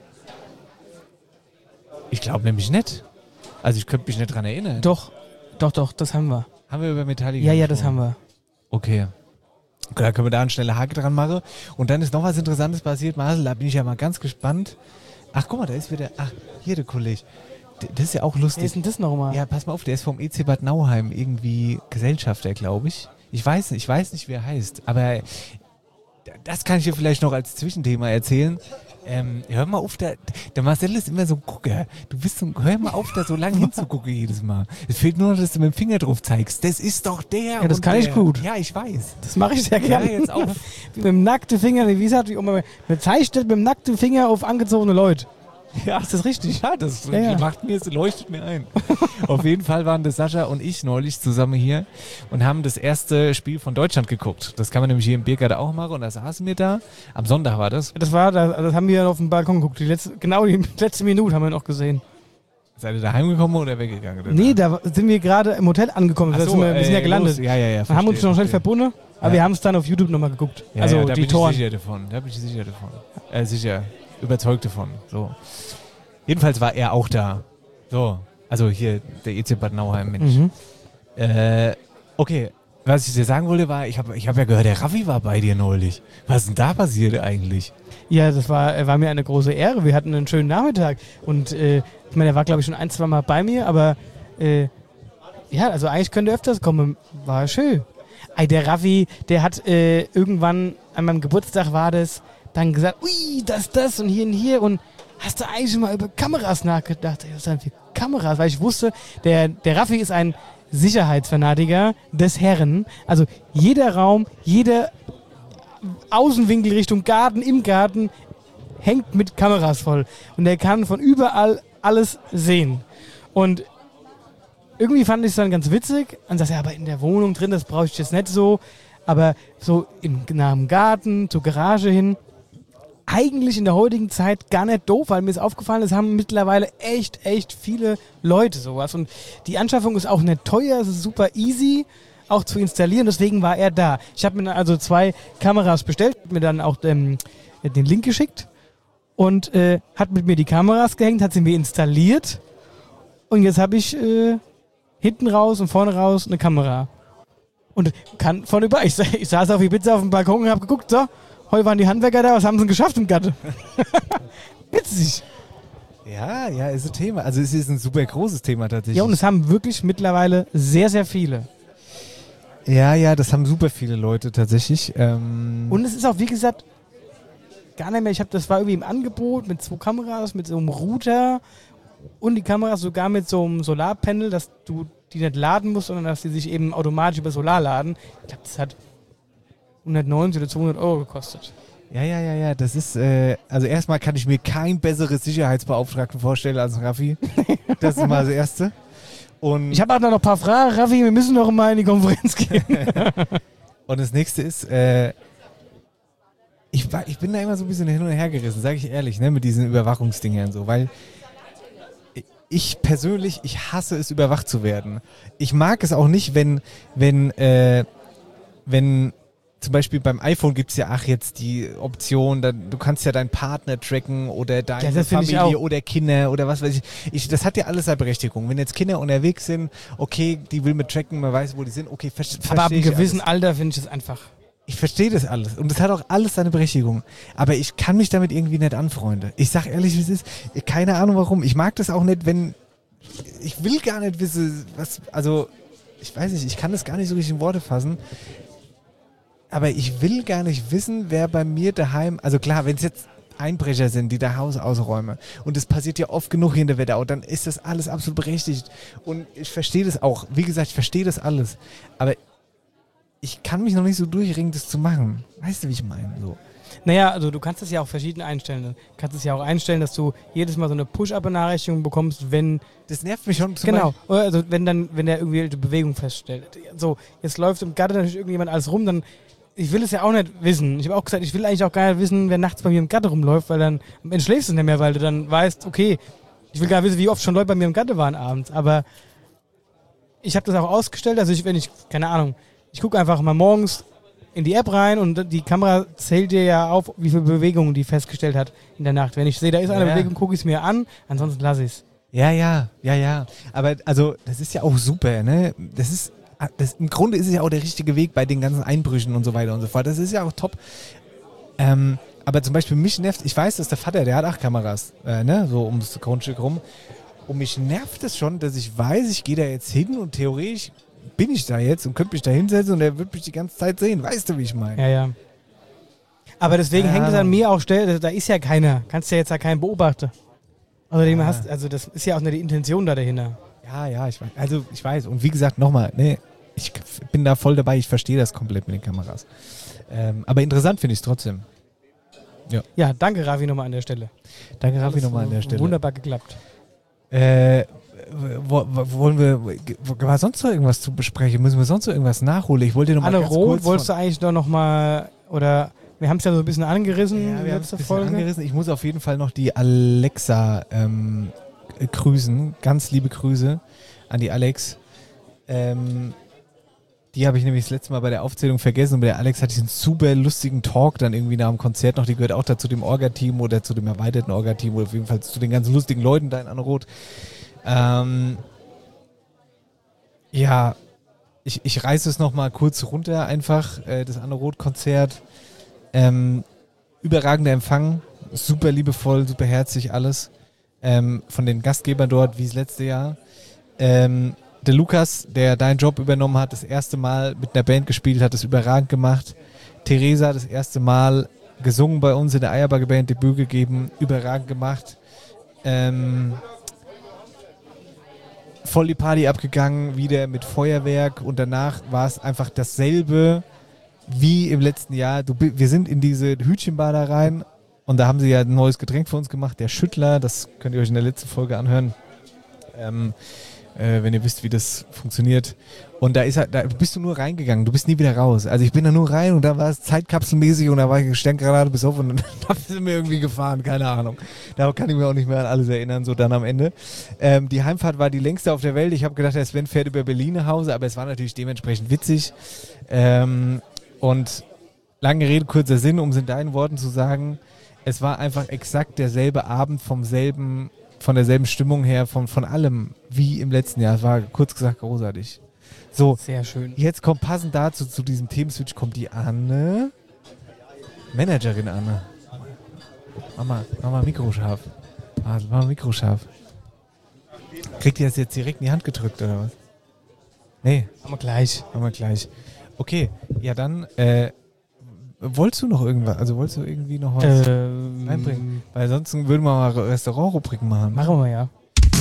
Ich glaube nämlich nicht. Also ich könnte mich nicht dran erinnern. Doch, doch, doch, das haben wir. Haben wir über Metallica Ja, ja, das gesprochen? haben wir. Okay. Da können wir da einen schnellen Haken dran machen. Und dann ist noch was Interessantes passiert, Marcel, da bin ich ja mal ganz gespannt. Ach, guck mal, da ist wieder, ach, hier der Kollege. D- Das ist ja auch lustig. Wer ist denn das nochmal? Ja, pass mal auf, der ist vom E C Bad Nauheim irgendwie Gesellschafter, glaube ich. Ich weiß nicht, ich weiß nicht, wie er heißt, aber das kann ich dir vielleicht noch als Zwischenthema erzählen. Ähm, hör mal auf, der, der Marcel ist immer so ein Gucker. Du bist so, hör mal auf, da so lange hinzugucken jedes Mal. Es fehlt nur noch, dass du mit dem Finger drauf zeigst. Das ist doch der. Ja, das und kann der. ich gut. Ja, ich weiß. Das mache ich sehr Ja, gerne. jetzt auf. Mit dem nackten Finger, wie gesagt, wie immer, man zeichnet mit dem nackten Finger auf angezogene Leute. Ja, Ist das richtig? Ja, das Ja, ja. macht mir, es leuchtet mir ein. Auf jeden Fall waren das Sascha und ich neulich zusammen hier und haben das erste Spiel von Deutschland geguckt. Das kann man nämlich hier im Biergarten auch machen und da saßen wir da. Am Sonntag war das. Das war, das, das haben wir auf dem Balkon geguckt. Die letzte, genau die letzte Minute haben wir noch gesehen. Seid ihr daheim gekommen oder weggegangen? Oder? Nee, da sind wir gerade im Hotel angekommen. Ach Da so, sind wir, wir sind ja äh, gelandet. los. Ja, ja, ja. Wir haben uns verstehe, noch schnell verstehe. verbunden, aber Ja. wir haben es dann auf YouTube nochmal geguckt. Ja, also ja, da die bin Toren. ich sicher davon. Da bin ich sicher davon. Äh, sicher. Überzeugt davon. So. Jedenfalls war er auch da. So. Also hier, der E C Bad Nauheim, Mensch. Mhm. Äh, okay. Was ich dir sagen wollte, war, ich habe ich hab ja gehört, der Raffi war bei dir neulich. Was ist denn da passiert eigentlich? Ja, das war, äh, war mir eine große Ehre. Wir hatten einen schönen Nachmittag. Und äh, ich meine, er war, glaube ich, schon ein, zwei Mal bei mir, aber äh, ja, also eigentlich könnte er öfters kommen. War schön. Ey, der Raffi, der hat äh, irgendwann an meinem Geburtstag war das, dann gesagt, ui, das, das und hier und hier und hast du eigentlich schon mal über Kameras nachgedacht? Ey, was sind für Kameras? Weil ich wusste, der, der Raffi ist ein Sicherheitsfanatiker des Herren. Also jeder Raum, jeder Außenwinkel Richtung Garten, im Garten hängt mit Kameras voll. Und er kann von überall alles sehen. Und irgendwie fand ich es dann ganz witzig. Und sagte, ja, aber in der Wohnung drin, das brauche ich jetzt nicht so. Aber so im, nah im Garten, zur Garage hin, eigentlich in der heutigen Zeit gar nicht doof, weil mir ist aufgefallen, es haben mittlerweile echt, echt viele Leute sowas. Und die Anschaffung ist auch nicht teuer, es ist super easy auch zu installieren, deswegen war er da. Ich habe mir also zwei Kameras bestellt, mir dann auch ähm, den Link geschickt und äh, hat mit mir die Kameras gehängt, hat sie mir installiert und jetzt habe ich äh, hinten raus und vorne raus eine Kamera. Und kann von über, ich, ich saß auf die Pizza auf dem Balkon und habe geguckt, so, heute waren die Handwerker da, was haben sie denn geschafft im Gatte? Witzig. Ja, ja, ist ein Thema. Also es ist ein super großes Thema tatsächlich. Ja, und es haben wirklich mittlerweile sehr, sehr viele. ja, ja, das haben super viele Leute tatsächlich. Ähm, Und es ist auch, wie gesagt, gar nicht mehr, ich habe, das war irgendwie im Angebot mit zwei Kameras, mit so einem Router und die Kameras sogar mit so einem Solarpanel, dass du die nicht laden musst, sondern dass die sich eben automatisch über Solar laden. Ich glaube, das hat hundertneunzig oder zweihundert Euro gekostet. ja, ja, ja, ja, das ist, äh, also erstmal kann ich mir kein besseres Sicherheitsbeauftragten vorstellen als Raffi. Das ist mal das Erste. Und, Ich habe auch noch ein paar Fragen, Raffi, wir müssen noch mal in die Konferenz gehen. und das Nächste ist, äh, ich, war, ich bin da immer so ein bisschen hin und her gerissen, sage ich ehrlich, ne, mit diesen Überwachungsdingern so, weil ich persönlich, ich hasse es, überwacht zu werden. Ich mag es auch nicht, wenn, wenn, äh, wenn zum Beispiel beim iPhone gibt es ja, ach jetzt die Option, da, du kannst ja deinen Partner tracken oder deine Ja, das find ich Familie auch. oder Kinder oder was weiß ich. ich. Das hat ja alles seine Berechtigung. Wenn jetzt Kinder unterwegs sind, okay, die will mit tracken, man weiß, wo die sind, okay, ver Aber ab verstehe einem ich gewissen alles. Alter finde ich das einfach. Ich verstehe das alles und das hat auch alles seine Berechtigung. Aber ich kann mich damit irgendwie nicht anfreunden. Ich sag ehrlich, wie es ist, keine Ahnung warum. Ich mag das auch nicht, wenn, ich will gar nicht wissen, was, also, ich weiß nicht, ich kann das gar nicht so richtig in Worte fassen. Aber ich will gar nicht wissen, wer bei mir daheim, also klar, wenn es jetzt Einbrecher sind, die das Haus ausräumen und das passiert ja oft genug hier in der Wetterau, dann ist das alles absolut berechtigt. Und ich verstehe das auch. Wie gesagt, ich verstehe das alles. Aber ich kann mich noch nicht so durchringen, das zu machen. Weißt du, wie ich meine? So. Naja, also du kannst es ja auch verschieden einstellen. Du kannst es ja auch einstellen, dass du jedes Mal so eine Push-Up-Benachrichtigung bekommst, wenn... Das nervt mich schon. Zum Genau, Oder also wenn dann, wenn der irgendwie eine Bewegung feststellt. So, jetzt läuft im Gatte natürlich irgendjemand alles rum, dann... Ich will es ja auch nicht wissen. Ich habe auch gesagt, ich will eigentlich auch gar nicht wissen, wer nachts bei mir im Gatte rumläuft, weil dann entschläfst du nicht mehr, weil du dann weißt, okay, ich will gar nicht wissen, wie oft schon Leute bei mir im Gatte waren abends. Aber ich habe das auch ausgestellt, also ich, wenn ich, keine Ahnung, ich gucke einfach mal morgens in die App rein und die Kamera zählt dir ja auf, wie viele Bewegungen die festgestellt hat in der Nacht. Wenn ich sehe, da ist eine Ja. Bewegung, gucke ich es mir an, ansonsten lasse ich es. Ja, ja, ja, ja. Aber also, das ist ja auch super, ne? Das ist, das, im Grunde ist es ja auch der richtige Weg bei den ganzen Einbrüchen und so weiter und so fort. Das ist ja auch top. Ähm, aber zum Beispiel mich nervt, ich weiß, dass der Vater, der hat acht Kameras, äh, ne, so ums Grundstück rum. Und mich nervt es schon, dass ich weiß, ich gehe da jetzt hin und theoretisch bin ich da jetzt und könnte mich da hinsetzen und er wird mich die ganze Zeit sehen. Weißt du, wie ich meine? Ja, ja. Aber deswegen Ja. hängt es an mir auch, stell, da ist ja keiner. Kannst ja jetzt ja keinen beobachten. Außerdem Ja. hast, also das ist ja auch nicht die Intention da dahinter. Ja, ja, ich weiß. Also ich weiß. Und wie gesagt, nochmal, ne, ich bin da voll dabei, ich verstehe das komplett mit den Kameras. Ähm, aber interessant finde ich es trotzdem. Ja, danke Ravi nochmal an der Stelle. Danke, Raffi, Alles nochmal an der Stelle. Wunderbar geklappt. Äh, wo, wo, wollen wir, wo, war sonst noch irgendwas zu besprechen? Müssen wir sonst noch irgendwas nachholen? Ich wollte noch mal Anne ganz Roth, kurz wolltest du von- eigentlich doch nochmal, oder wir haben es ja so ein bisschen angerissen Ja, in wir haben es letzter ein bisschen Folge. angerissen. Ich muss auf jeden Fall noch die Alexa ähm, äh, grüßen. Ganz liebe Grüße an die Alex. Ähm, die habe ich nämlich das letzte Mal bei der Aufzählung vergessen. Und bei der Alex hatte ich einen super lustigen Talk dann irgendwie nach dem Konzert noch. Die gehört auch dazu dem Orga-Team oder zu dem erweiterten Orga-Team oder auf jeden Fall zu den ganz lustigen Leuten da in Anne-Roth. Ähm, ja, ich, ich reiße es nochmal kurz runter einfach, äh, das Anne-Roth-Konzert. Ähm, überragender Empfang, super liebevoll, super herzlich alles. Ähm, von den Gastgebern dort, wie das letzte Jahr. Ähm, der Lukas, der deinen Job übernommen hat, das erste Mal mit einer Band gespielt hat, das überragend gemacht. Theresa, das erste Mal gesungen bei uns in der Eierbacke-Band, Debüt gegeben, überragend gemacht. Ähm, voll die Party abgegangen, wieder mit Feuerwerk und danach war es einfach dasselbe wie im letzten Jahr. Du, bi- wir sind in diese Hütchenbar da rein und da haben sie ja ein neues Getränk für uns gemacht, der Schüttler, das könnt ihr euch in der letzten Folge anhören, ähm, äh, wenn ihr wisst, wie das funktioniert. Und da ist halt, da bist du nur reingegangen, du bist nie wieder raus. Also ich bin da nur rein und da war es zeitkapselmäßig und da war ich Sterngranate bis auf und dann sind wir irgendwie gefahren, keine Ahnung. Da kann ich mir auch nicht mehr an alles erinnern, so dann am Ende. Ähm, die Heimfahrt war die längste auf der Welt. Ich habe gedacht, der Sven fährt über Berlin nach Hause, aber es war natürlich dementsprechend witzig. Ähm, und lange Rede, kurzer Sinn, um es in deinen Worten zu sagen, es war einfach exakt derselbe Abend vom selben, von derselben Stimmung her, von, von allem wie im letzten Jahr. Es war kurz gesagt großartig. So, Sehr schön. jetzt kommt passend dazu, zu diesem Themenswitch, kommt die Anne. Managerin Anne. Mach mal, mach mal Mikro scharf. Ah, mach mal Mikro scharf. Kriegt ihr das jetzt direkt in die Hand gedrückt, oder was? Nee, Haben wir gleich. machen wir gleich. Okay, ja dann, äh, wolltest du noch irgendwas, also wolltest du irgendwie noch was Ähm, reinbringen? Weil sonst würden wir mal Restaurantrubriken machen. Machen wir ja.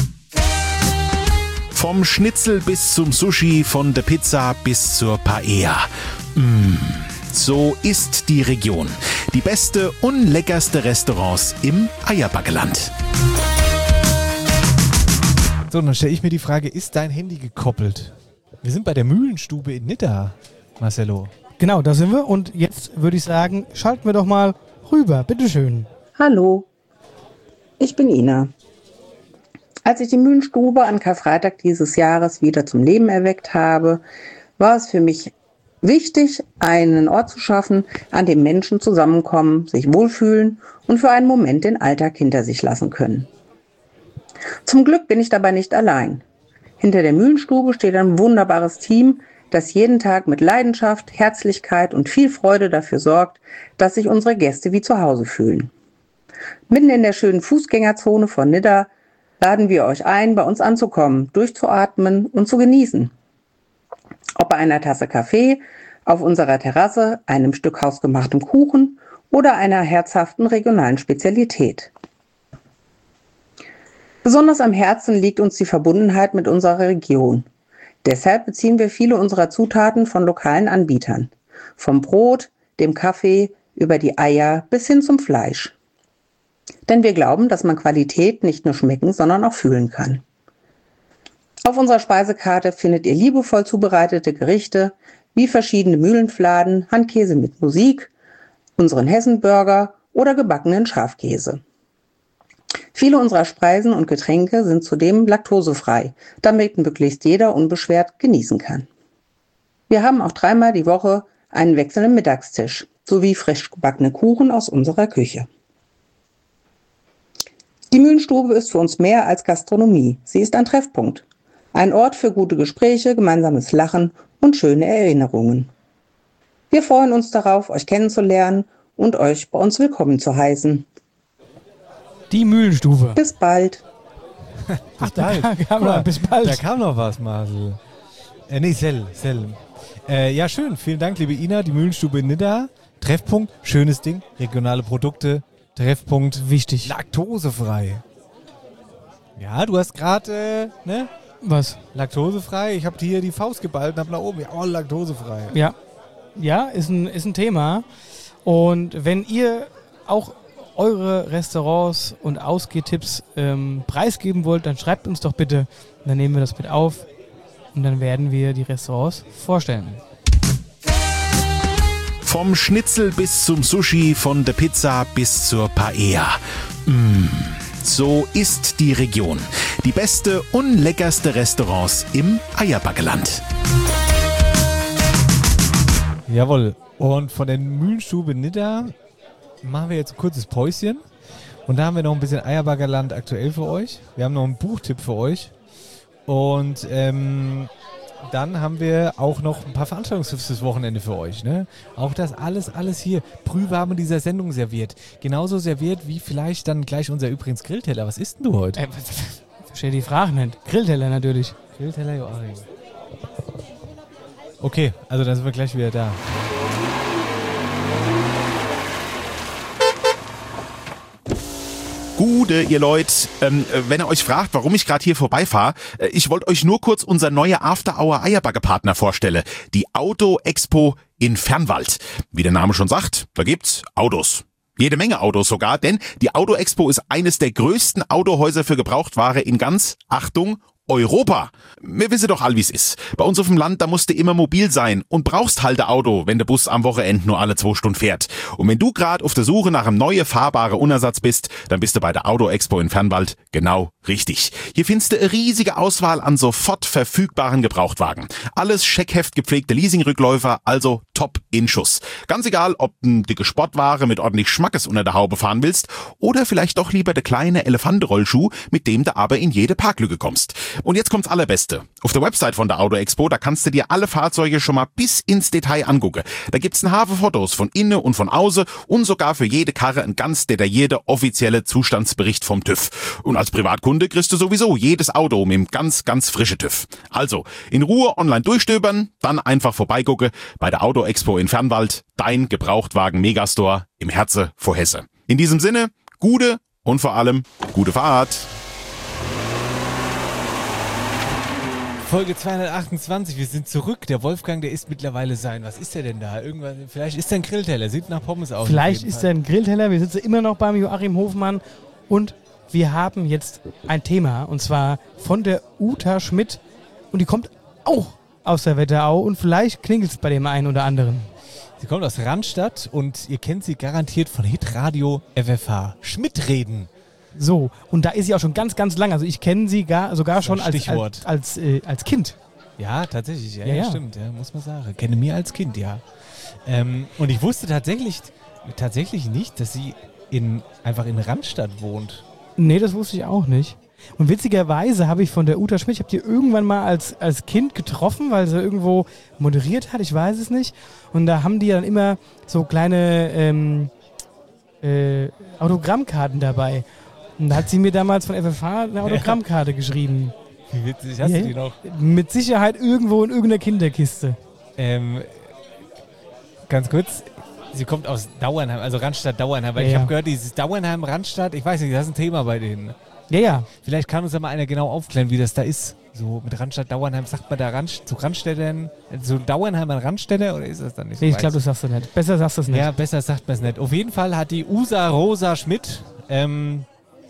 Vom Schnitzel bis zum Sushi, von der Pizza bis zur Paella. Mm, so ist die Region. Die beste und leckerste Restaurants im Eierbackeland. So, dann stelle ich mir die Frage, ist dein Handy gekoppelt? Wir sind bei der Mühlenstube in Nidda, Marcello. Genau, da sind wir. Und jetzt würde ich sagen, schalten wir doch mal rüber. Bitteschön. Hallo, ich bin Ina. Als ich die Mühlenstube an Karfreitag dieses Jahres wieder zum Leben erweckt habe, war es für mich wichtig, einen Ort zu schaffen, an dem Menschen zusammenkommen, sich wohlfühlen und für einen Moment den Alltag hinter sich lassen können. Zum Glück bin ich dabei nicht allein. Hinter der Mühlenstube steht ein wunderbares Team, das jeden Tag mit Leidenschaft, Herzlichkeit und viel Freude dafür sorgt, dass sich unsere Gäste wie zu Hause fühlen. Mitten in der schönen Fußgängerzone von Nidda laden wir euch ein, bei uns anzukommen, durchzuatmen und zu genießen. Ob bei einer Tasse Kaffee, auf unserer Terrasse, einem Stück hausgemachtem Kuchen oder einer herzhaften regionalen Spezialität. Besonders am Herzen liegt uns die Verbundenheit mit unserer Region. Deshalb beziehen wir viele unserer Zutaten von lokalen Anbietern. Vom Brot, dem Kaffee, über die Eier bis hin zum Fleisch. Denn wir glauben, dass man Qualität nicht nur schmecken, sondern auch fühlen kann. Auf unserer Speisekarte findet ihr liebevoll zubereitete Gerichte wie verschiedene Mühlenfladen, Handkäse mit Musik, unseren Hessenburger oder gebackenen Schafkäse. Viele unserer Speisen und Getränke sind zudem laktosefrei, damit möglichst jeder unbeschwert genießen kann. Wir haben auch dreimal die Woche einen wechselnden Mittagstisch sowie frisch gebackene Kuchen aus unserer Küche. Die Mühlenstube ist für uns mehr als Gastronomie. Sie ist ein Treffpunkt. Ein Ort für gute Gespräche, gemeinsames Lachen und schöne Erinnerungen. Wir freuen uns darauf, euch kennenzulernen und euch bei uns willkommen zu heißen. Die Mühlenstube. Bis bald. Ach, da kam noch, bis bald. Da kam noch was, Marcel. Äh, nee, Sel, Sel. Äh, ja, schön. Vielen Dank, liebe Ina. Die Mühlenstube in Nidda. Treffpunkt, schönes Ding. Regionale Produkte. Treffpunkt. Wichtig. Laktosefrei. Ja, du hast gerade, äh, ne? Was? Laktosefrei. Ich habe hier die Faust geballt und hab nach oben. Ja, oh, laktosefrei. Ja. Ja, ist ein, ist ein Thema. Und wenn ihr auch eure Restaurants und Ausgehtipps ähm, preisgeben wollt, dann schreibt uns doch bitte. Dann nehmen wir das mit auf und dann werden wir die Restaurants vorstellen. Vom Schnitzel bis zum Sushi, von der Pizza bis zur Paella. Mmh, so ist die Region. Die beste und leckerste Restaurants im Eierbackeland. Jawohl. Und von der Mühlenstube Nidda machen wir jetzt ein kurzes Päuschen. Und da haben wir noch ein bisschen Eierbackerland aktuell für euch. Wir haben noch einen Buchtipp für euch. Und ähm, dann haben wir auch noch ein paar Veranstaltungstipps fürs Wochenende für euch. Ne? Auch das alles, alles hier brühwarm in dieser Sendung serviert. Genauso serviert wie vielleicht dann gleich unser übrigens Grillteller. Was isst denn du heute? Äh, verstehe die Fragen nicht. Grillteller natürlich. Grillteller, Joachim. Okay, also dann sind wir gleich wieder da. Gute, ihr Leute, ähm, wenn ihr euch fragt, warum ich gerade hier vorbeifahre, äh, ich wollte euch nur kurz unser neuer After-Hour-Eierbagger-Partner vorstellen, die Auto-Expo in Fernwald. Wie der Name schon sagt, da gibt's Autos. Jede Menge Autos sogar, denn die Auto-Expo ist eines der größten Autohäuser für Gebrauchtware in ganz, Achtung, Europa. Wir wissen doch all, wie's ist. Bei uns auf dem Land, da musst du immer mobil sein und brauchst halt ein Auto, wenn der Bus am Wochenende nur alle zwei Stunden fährt. Und wenn du gerade auf der Suche nach einem neuen fahrbaren Unersatz bist, dann bist du bei der Auto-Expo in Fernwald genau richtig. Hier findest du eine riesige Auswahl an sofort verfügbaren Gebrauchtwagen. Alles Scheckheft gepflegte Leasingrückläufer, also top in Schuss. Ganz egal, ob du dicke Sportware mit ordentlich Schmackes unter der Haube fahren willst oder vielleicht doch lieber der kleine Elefantenrollschuh, mit dem du aber in jede Parklücke kommst. Und jetzt kommt's Allerbeste. Auf der Website von der Auto Expo, da kannst du dir alle Fahrzeuge schon mal bis ins Detail angucken. Da gibt's ein Haufen Fotos von innen und von außen und sogar für jede Karre ein ganz detaillierter offizielle Zustandsbericht vom TÜV. Und als Privatkunde kriegst du sowieso jedes Auto mit einem ganz, ganz frischen TÜV. Also, in Ruhe online durchstöbern, dann einfach vorbeigucken bei der Auto Expo in Fernwald, dein Gebrauchtwagen-Megastore im Herze vor Hesse. In diesem Sinne, gute und vor allem gute Fahrt. Folge zweihundertachtundzwanzig, wir sind zurück. Der Wolfgang, der isst mittlerweile sein. Was ist der denn da? Irgendwas, vielleicht ist er ein Grillteller, sieht nach Pommes aus. Vielleicht ist er ein Grillteller. Wir sitzen immer noch beim Joachim Hofmann und wir haben jetzt ein Thema und zwar von der Uta Schmidt und die kommt auch aus der Wetterau und vielleicht klingelt es bei dem einen oder anderen. Sie kommt aus Randstadt und ihr kennt sie garantiert von Hitradio F F H. Schmidt-Reden. So, und da ist sie auch schon ganz, ganz lang. Also ich kenne sie gar, sogar schon als, als, als, äh, als Kind. Ja, tatsächlich. Ja, ja, ja, ja. stimmt. Ja, muss man sagen. Kenne mir als Kind, ja. Ähm, und ich wusste tatsächlich, tatsächlich nicht, dass sie in, einfach in Randstadt wohnt. Nee, das wusste ich auch nicht. Und witzigerweise habe ich von der Uta Schmidt, ich habe die irgendwann mal als, als Kind getroffen, weil sie irgendwo moderiert hat, ich weiß es nicht. Und da haben die dann immer so kleine ähm, äh, Autogrammkarten dabei. Und da hat sie mir damals von F F H eine Autogrammkarte geschrieben. Wie witzig, hast ja, du die noch? Mit Sicherheit irgendwo in irgendeiner Kinderkiste. Ähm, ganz kurz, sie kommt aus Dauernheim, also Randstadt Dauernheim, weil ja, ich ja. habe gehört, dieses Dauernheim, Randstadt, ich weiß nicht, das ist ein Thema bei denen. Ja, ja. Vielleicht kann uns ja mal einer genau aufklären, wie das da ist. So mit Randstadt Dauernheim, sagt man da Rand, zu Randstädtern, zu Dauernheim an Randstädter oder ist das dann nicht so? Nee, ich glaube, das sagst du nicht. Besser sagst du es nicht. Ja, besser sagt man es nicht. Auf jeden Fall hat die Usa Rosa Schmidt, ähm,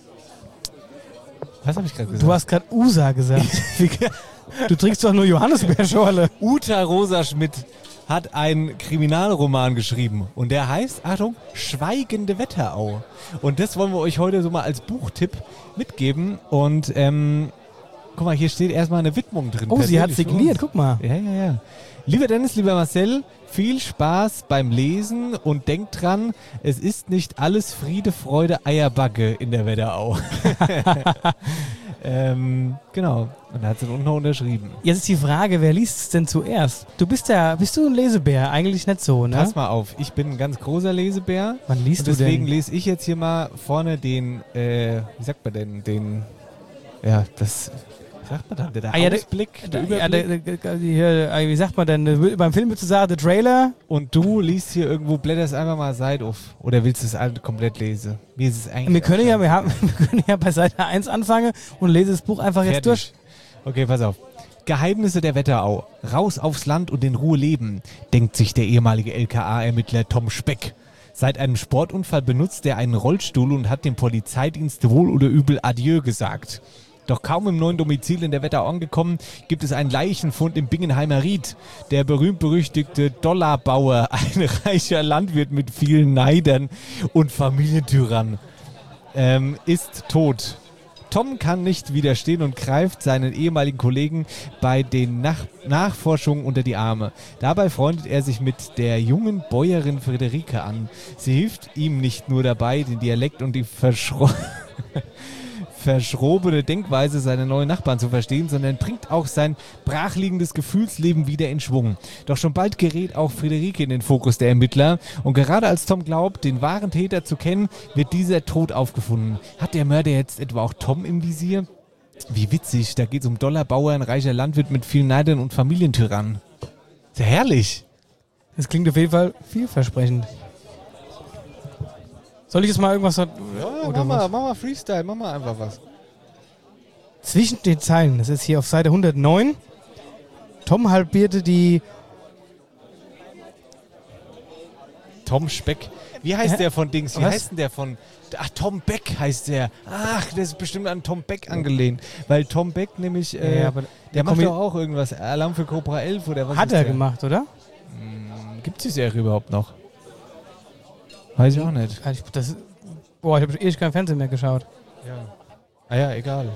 was habe ich gerade gesagt? Du hast gerade Usa gesagt. Du trinkst doch nur Johannisbeerschorle. Uta Rosa Schmidt hat einen Kriminalroman geschrieben und der heißt, Achtung, Schweigende Wetterau. Und das wollen wir euch heute so mal als Buchtipp mitgeben und ähm, guck mal, hier steht erstmal eine Widmung drin. Oh, sie hat signiert, guck mal. Ja, ja, ja. Lieber Dennis, lieber Marcel, viel Spaß beim Lesen und denkt dran, es ist nicht alles Friede, Freude, Eierbacke in der Wetterau. Ähm, genau. Und er hat es dann unten noch unterschrieben. Jetzt ist die Frage, wer liest es denn zuerst? Du bist ja, bist du ein Lesebär? Eigentlich nicht so, ne? Pass mal auf, ich bin ein ganz großer Lesebär. Wann liest und du deswegen denn? lese ich jetzt hier mal vorne den, äh, wie sagt man denn, den, ja, das, wie sagt man dann, der, der Ah, ja, Ausblick, der, der, Überblick. ja, der, der, der, hier, wie sagt man denn, beim Film würdest du sagen, der Trailer? Und du liest hier irgendwo, blätterst einfach mal Seite auf. Oder willst du es alle komplett lesen? Mir ist es eigentlich Wir können, ja, wir, haben, wir können ja bei Seite eins anfangen und lese das Buch einfach jetzt durch. Okay, pass auf. Geheimnisse der Wetterau. Raus aufs Land und in Ruhe leben, denkt sich der ehemalige L K A-Ermittler Tom Speck. Seit einem Sportunfall benutzt er einen Rollstuhl und hat dem Polizeidienst wohl oder übel Adieu gesagt. Doch kaum im neuen Domizil in der Wetterau angekommen, gibt es einen Leichenfund im Bingenheimer Ried. Der berühmt-berüchtigte Dollarbauer, ein reicher Landwirt mit vielen Neidern und Familientyrannen, ähm, ist tot. Tom kann nicht widerstehen und greift seinen ehemaligen Kollegen bei den Nach- Nachforschungen unter die Arme. Dabei freundet er sich mit der jungen Bäuerin Friederike an. Sie hilft ihm nicht nur dabei, den Dialekt und die verschro- verschrobene Denkweise seiner neuen Nachbarn zu verstehen, sondern bringt auch sein brachliegendes Gefühlsleben wieder in Schwung. Doch schon bald gerät auch Friederike in den Fokus der Ermittler und gerade als Tom glaubt, den wahren Täter zu kennen, wird dieser tot aufgefunden. Hat der Mörder jetzt etwa auch Tom im Visier? Wie witzig, da geht es um Dollarbauer, ein reicher Landwirt mit vielen Neidern und Familientyrannen. Sehr herrlich. Das klingt auf jeden Fall vielversprechend. Soll ich jetzt mal irgendwas... Ja, oder mach mal, was? mach mal Freestyle, mach mal einfach was. Zwischen den Zeilen, das ist hier auf Seite hundertneun. Tom halbierte die... Tom Speck. Wie heißt Hä? der von Dings? Wie Was? heißt denn der von... Ach, Tom Beck heißt der. Ach, der ist bestimmt an Tom Beck angelehnt. Weil Tom Beck nämlich... Äh, Ja, aber der der macht Kommi- doch auch irgendwas. Alarm für Cobra elf oder was Hat ist er der? gemacht, oder? Gibt es die Serie überhaupt noch? Weiß ich auch nicht. Ja, ich- Das, boah, ich habe ewig kein Fernsehen mehr geschaut. Ja. Ah ja, egal.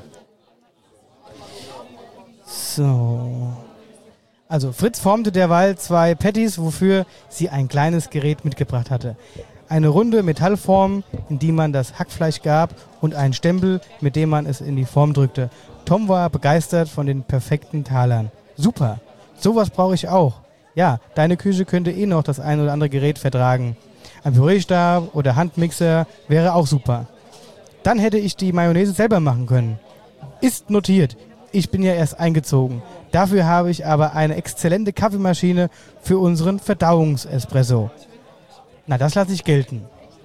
So. Also Fritz formte derweil zwei Patties, wofür sie ein kleines Gerät mitgebracht hatte. Eine runde Metallform, in die man das Hackfleisch gab, und einen Stempel, mit dem man es in die Form drückte. Tom war begeistert von den perfekten Talern. Super, sowas brauche ich auch. Ja, deine Küche könnte eh noch das ein oder andere Gerät vertragen. Ein Pürierstab oder Handmixer wäre auch super. Dann hätte ich die Mayonnaise selber machen können. Ist notiert. Ich bin ja erst eingezogen. Dafür habe ich aber eine exzellente Kaffeemaschine für unseren Verdauungsespresso. Na, das lasse ich gelten.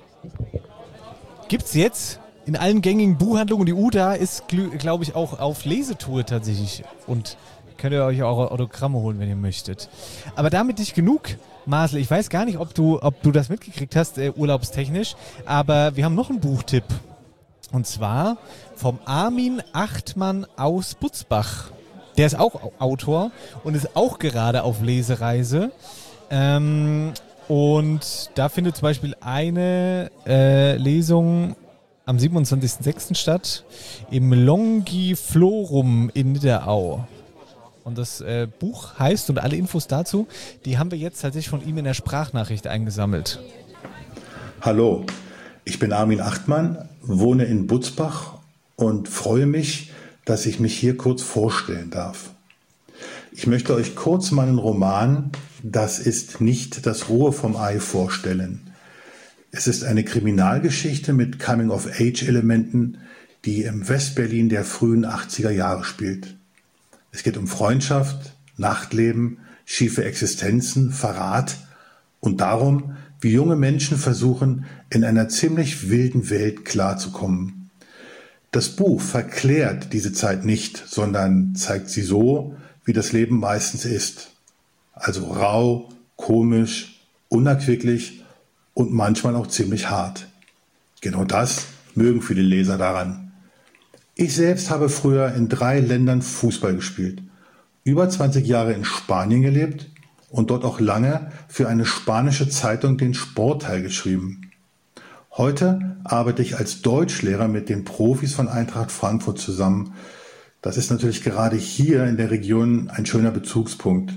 Gibt's jetzt in allen gängigen Buchhandlungen. Die Uda ist, glaube ich, auch auf Lesetour tatsächlich. Und könnt ihr euch auch Autogramme holen, wenn ihr möchtet. Aber damit nicht genug, Marcel. Ich weiß gar nicht, ob du, ob du das mitgekriegt hast, äh, urlaubstechnisch. Aber wir haben noch einen Buchtipp. Und zwar vom Armin Achtmann aus Butzbach. Der ist auch Autor und ist auch gerade auf Lesereise. Ähm, und da findet zum Beispiel eine äh, Lesung am siebenundzwanzigsten sechsten statt im Longiflorum in Niederau. Und das äh, Buch heißt, und alle Infos dazu, die haben wir jetzt tatsächlich von ihm in der Sprachnachricht eingesammelt. Hallo, ich bin Armin Achtmann, wohne in Butzbach und freue mich, dass ich mich hier kurz vorstellen darf. Ich möchte euch kurz meinen Roman »Das ist nicht das Rohe vom Ei« vorstellen. Es ist eine Kriminalgeschichte mit Coming-of-Age-Elementen, die im Westberlin der frühen achtziger Jahre spielt. Es geht um Freundschaft, Nachtleben, schiefe Existenzen, Verrat und darum, wie junge Menschen versuchen, in einer ziemlich wilden Welt klarzukommen. Das Buch verklärt diese Zeit nicht, sondern zeigt sie so, wie das Leben meistens ist. Also rau, komisch, unerquicklich und manchmal auch ziemlich hart. Genau das mögen viele Leser daran. Ich selbst habe früher in drei Ländern Fußball gespielt, über zwanzig Jahre in Spanien gelebt und dort auch lange für eine spanische Zeitung den Sportteil geschrieben. Heute arbeite ich als Deutschlehrer mit den Profis von Eintracht Frankfurt zusammen. Das ist natürlich gerade hier in der Region ein schöner Bezugspunkt.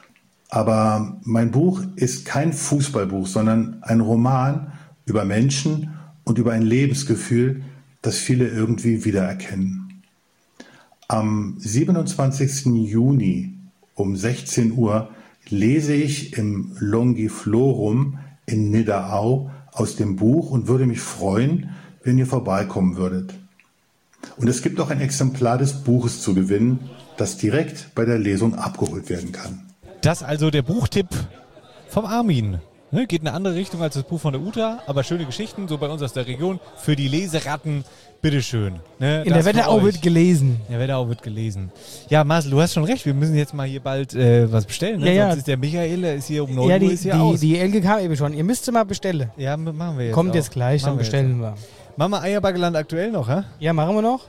Aber mein Buch ist kein Fußballbuch, sondern ein Roman über Menschen und über ein Lebensgefühl, das viele irgendwie wiedererkennen. Am siebenundzwanzigsten Juni um sechzehn Uhr lese ich im Longiflorum in Nidderau aus dem Buch und würde mich freuen, wenn ihr vorbeikommen würdet. Und es gibt auch ein Exemplar des Buches zu gewinnen, das direkt bei der Lesung abgeholt werden kann. Das also der Buchtipp vom Armin. Ne, geht in eine andere Richtung als das Buch von der Uta, aber schöne Geschichten, so bei uns aus der Region. Für die Leseratten, bitteschön. Ne, in der Wetterau wird gelesen. In der Wetterau wird gelesen. Ja, Marcel, du hast schon recht, wir müssen jetzt mal hier bald äh, was bestellen. Ne? Ja, ja. Sonst ist der Michael, der ist hier um neun ja, Uhr die, ist hier die, aus. die Elke kam eben schon. Ihr müsst mal bestellen. Ja, machen wir jetzt Kommt auch. jetzt gleich, machen dann wir bestellen wir. Machen wir Eierbaggeland aktuell noch, hä? Ja, machen wir noch.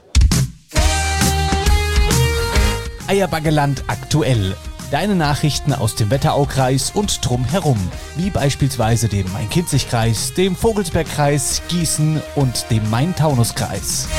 Eierbaggeland aktuell. Deine Nachrichten aus dem Wetteraukreis und drumherum, wie beispielsweise dem Main-Kinzig-Kreis, dem Vogelsbergkreis, Gießen und dem Main-Taunus-Kreis.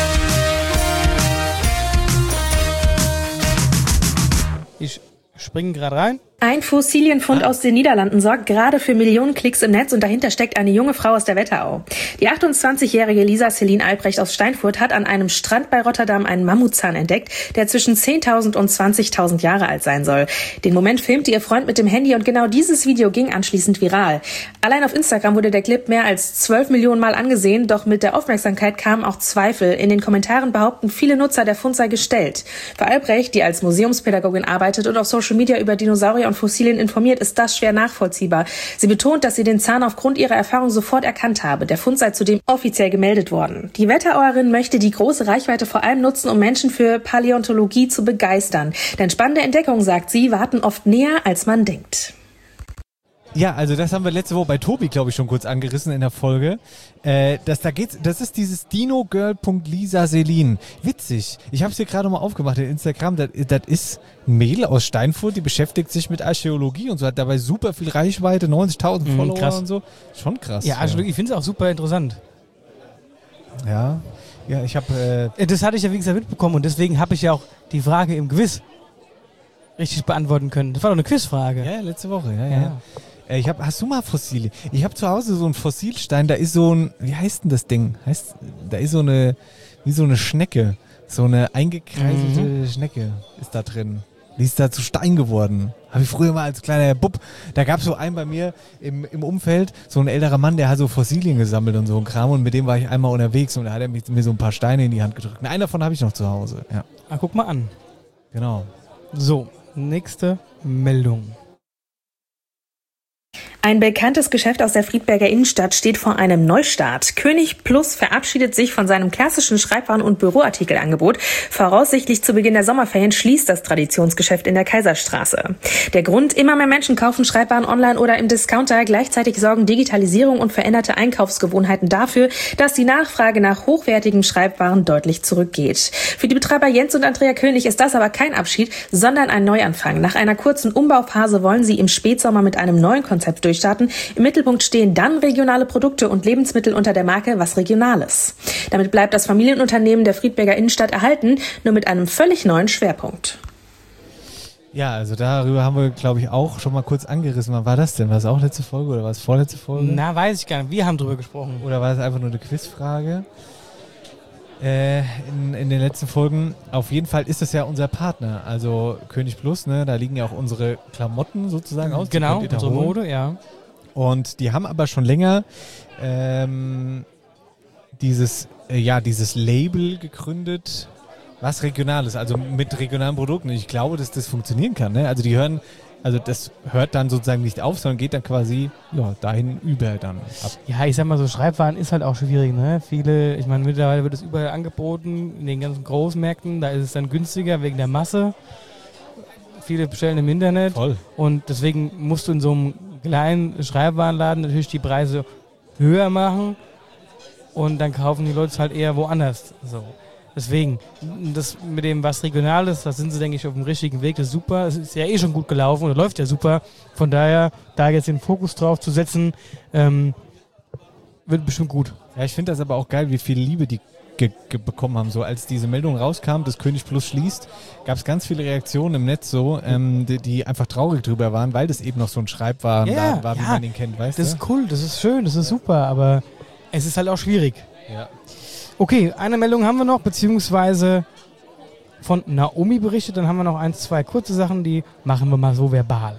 Ich springe gerade rein. Ein Fossilienfund ah. aus den Niederlanden sorgt gerade für Millionen Klicks im Netz und dahinter steckt eine junge Frau aus der Wetterau. Die achtundzwanzigjährige Lisa Celine Albrecht aus Steinfurt hat an einem Strand bei Rotterdam einen Mammutzahn entdeckt, der zwischen zehntausend und zwanzigtausend Jahre alt sein soll. Den Moment filmte ihr Freund mit dem Handy und genau dieses Video ging anschließend viral. Allein auf Instagram wurde der Clip mehr als zwölf Millionen Mal angesehen, doch mit der Aufmerksamkeit kamen auch Zweifel. In den Kommentaren behaupten viele Nutzer, der Fund sei gestellt. Für Albrecht, die als Museumspädagogin arbeitet und auf Social Media über Dinosaurier und Fossilien informiert, ist das schwer nachvollziehbar. Sie betont, dass sie den Zahn aufgrund ihrer Erfahrung sofort erkannt habe. Der Fund sei zudem offiziell gemeldet worden. Die Wetterauerin möchte die große Reichweite vor allem nutzen, um Menschen für Paläontologie zu begeistern. Denn spannende Entdeckungen, sagt sie, warten oft näher, als man denkt. Ja, also das haben wir letzte Woche bei Tobi, glaube ich, schon kurz angerissen in der Folge. Äh, das, da geht's, das ist dieses dinogirl punkt lisa Celine. Witzig. Ich habe es hier gerade mal aufgemacht in Instagram. Das, das ist ein Mädel aus Steinfurt, die beschäftigt sich mit Archäologie und so, hat dabei super viel Reichweite, neunzigtausend mhm, Follower krass. und so. Schon krass. Ja, Archäologie, ich finde es auch super interessant. Ja, ja, ich habe... Äh das hatte ich ja, wie gesagt, mitbekommen und deswegen habe ich ja auch die Frage im Quiz richtig beantworten können. Das war doch eine Quizfrage. Ja, letzte Woche, ja, ja. ja. Ich hab, hast du mal Fossilien? Ich habe zu Hause so einen Fossilstein, da ist so ein, wie heißt denn das Ding? Heißt, da ist so eine, wie so eine Schnecke, so eine eingekreiselte mhm. Schnecke ist da drin. Die ist da zu Stein geworden. Habe ich früher mal als kleiner Bub, da gab es so einen bei mir im, im Umfeld, so ein älterer Mann, der hat so Fossilien gesammelt und so ein Kram und mit dem war ich einmal unterwegs und da hat er mir so ein paar Steine in die Hand gedrückt. Und einen davon habe ich noch zu Hause, ja. Ah, guck mal an. Genau. So, nächste Meldung. Ein bekanntes Geschäft aus der Friedberger Innenstadt steht vor einem Neustart. König Plus verabschiedet sich von seinem klassischen Schreibwaren- und Büroartikelangebot. Voraussichtlich zu Beginn der Sommerferien schließt das Traditionsgeschäft in der Kaiserstraße. Der Grund: immer mehr Menschen kaufen Schreibwaren online oder im Discounter. Gleichzeitig sorgen Digitalisierung und veränderte Einkaufsgewohnheiten dafür, dass die Nachfrage nach hochwertigen Schreibwaren deutlich zurückgeht. Für die Betreiber Jens und Andrea König ist das aber kein Abschied, sondern ein Neuanfang. Nach einer kurzen Umbauphase wollen sie im Spätsommer mit einem neuen Konzept durchstarten. Im Mittelpunkt stehen dann regionale Produkte und Lebensmittel unter der Marke Was Regionales. Damit bleibt das Familienunternehmen der Friedberger Innenstadt erhalten, nur mit einem völlig neuen Schwerpunkt. Ja, also darüber haben wir, glaube ich, auch schon mal kurz angerissen. Wann war das denn? War es auch letzte Folge oder war es vorletzte Folge? Na, weiß ich gar nicht. Wir haben drüber gesprochen. Oder war es einfach nur eine Quizfrage? Äh, in, in den letzten Folgen. Auf jeden Fall ist das ja unser Partner, also König Plus, ne? Da liegen ja auch unsere Klamotten sozusagen aus. Genau, unsere Mode, ja. Und die haben aber schon länger ähm, dieses, äh, ja, dieses Label gegründet, was regional ist, also mit regionalen Produkten. Und ich glaube, dass das funktionieren kann, ne? Also die hören, also das hört dann sozusagen nicht auf, sondern geht dann quasi ja, dahin über dann ab. Ja, ich sag mal so, Schreibwaren ist halt auch schwierig, ne? Viele, ich meine, mittlerweile wird es überall angeboten, in den ganzen Großmärkten, da ist es dann günstiger wegen der Masse. Viele bestellen im Internet. Voll. Und deswegen musst du in so einem kleinen Schreibwarenladen natürlich die Preise höher machen und dann kaufen die Leute es halt eher woanders. So. Deswegen, das mit dem was Regionales, da sind sie, denke ich, auf dem richtigen Weg. Das ist super. Es ist ja eh schon gut gelaufen und läuft ja super. Von daher, da jetzt den Fokus drauf zu setzen, ähm, wird bestimmt gut. Ja, ich finde das aber auch geil, wie viel Liebe die ge- ge- bekommen haben. So, als diese Meldung rauskam, dass König Plus schließt, gab es ganz viele Reaktionen im Netz so, ähm, die, die einfach traurig drüber waren, weil das eben noch so ein Schreibwaren ja, war, wie ja, man ihn kennt, weißt du? Das ist cool, das ist schön, das ist super, aber es ist halt auch schwierig. Ja. Okay, eine Meldung haben wir noch, beziehungsweise von Naomi berichtet. Dann haben wir noch ein, zwei kurze Sachen, die machen wir mal so verbal.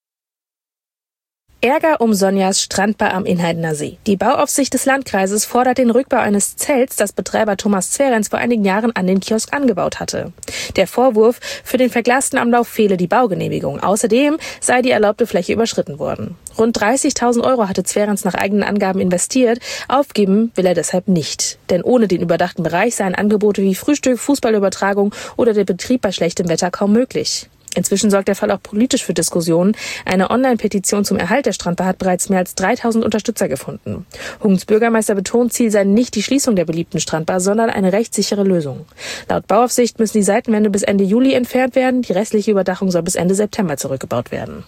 Ärger um Sonjas Strandbar am Inheidener See. Die Bauaufsicht des Landkreises fordert den Rückbau eines Zelts, das Betreiber Thomas Zwerenz vor einigen Jahren an den Kiosk angebaut hatte. Der Vorwurf, für den verglasten Anlauf fehle die Baugenehmigung. Außerdem sei die erlaubte Fläche überschritten worden. Rund dreißigtausend Euro hatte Zwerenz nach eigenen Angaben investiert. Aufgeben will er deshalb nicht. Denn ohne den überdachten Bereich seien Angebote wie Frühstück, Fußballübertragung oder der Betrieb bei schlechtem Wetter kaum möglich. Inzwischen sorgt der Fall auch politisch für Diskussionen. Eine Online-Petition zum Erhalt der Strandbar hat bereits mehr als dreitausend Unterstützer gefunden. Hungens Bürgermeister betont, Ziel sei nicht die Schließung der beliebten Strandbar, sondern eine rechtssichere Lösung. Laut Bauaufsicht müssen die Seitenwände bis Ende Juli entfernt werden. Die restliche Überdachung soll bis Ende September zurückgebaut werden.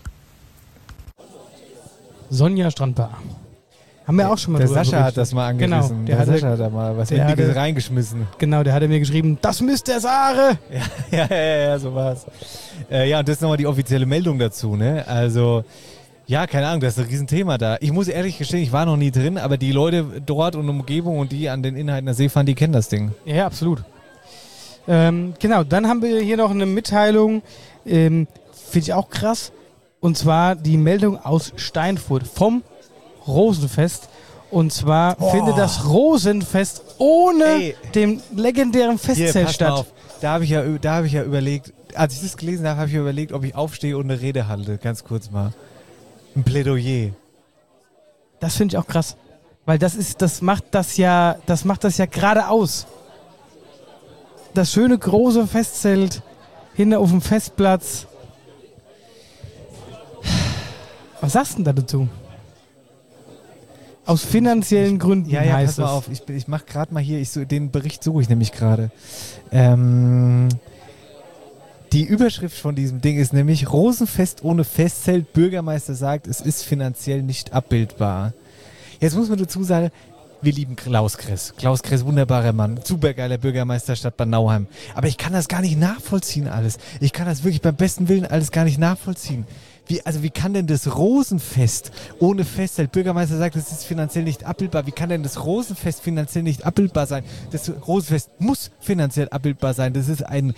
Sonja Strandbar. Haben wir auch schon mal Der drüber Sascha berichtet. hat das mal angerissen. Genau, der, der der Sascha hatte, hat da mal was der Wichtiges hatte- reingeschmissen. Genau, der hatte mir geschrieben, das müsste er sagen. Ja, ja, ja, ja, so war's. Äh, ja, und das ist nochmal die offizielle Meldung dazu, ne? Also, ja, keine Ahnung, das ist ein Riesenthema da. Ich muss ehrlich gestehen, ich war noch nie drin, aber die Leute dort und Umgebung und die an den Inheidener See fahren, die kennen das Ding. Ja, ja, absolut. Ähm, genau, dann haben wir hier noch eine Mitteilung, ähm, finde ich auch krass, und zwar die Meldung aus Steinfurt vom Rosenfest. Und zwar Oh. findet das Rosenfest ohne Ey. dem legendären Hier, Festzelt pass statt. mal auf. Da habe ich, ja, da hab ich ja überlegt, als ich das gelesen habe, habe ich überlegt, ob ich aufstehe und eine Rede halte. Ganz kurz mal. Ein Plädoyer. Das finde ich auch krass. Weil das ist, das macht das ja, das macht das ja gerade aus. Das schöne große Festzelt hinten auf dem Festplatz. Was sagst du denn da dazu? Aus finanziellen Gründen Ja, ja, heißt pass mal es. auf. Ich, ich mache gerade mal hier, ich, so- den Bericht suche ich nämlich gerade. Ähm, die Überschrift von diesem Ding ist nämlich Rosenfest ohne Festzelt. Bürgermeister sagt, es ist finanziell nicht abbildbar. Jetzt muss man dazu sagen, wir lieben Klaus Kress. Klaus Kress, wunderbarer Mann, supergeiler Bürgermeister Stadt Bad Nauheim. Aber ich kann das gar nicht nachvollziehen alles. Ich kann das wirklich beim besten Willen alles gar nicht nachvollziehen. Wie, also wie kann denn das Rosenfest ohne Festzelt, Bürgermeister sagt, es ist finanziell nicht abbildbar, wie kann denn das Rosenfest finanziell nicht abbildbar sein? Das Rosenfest muss finanziell abbildbar sein. Das ist ein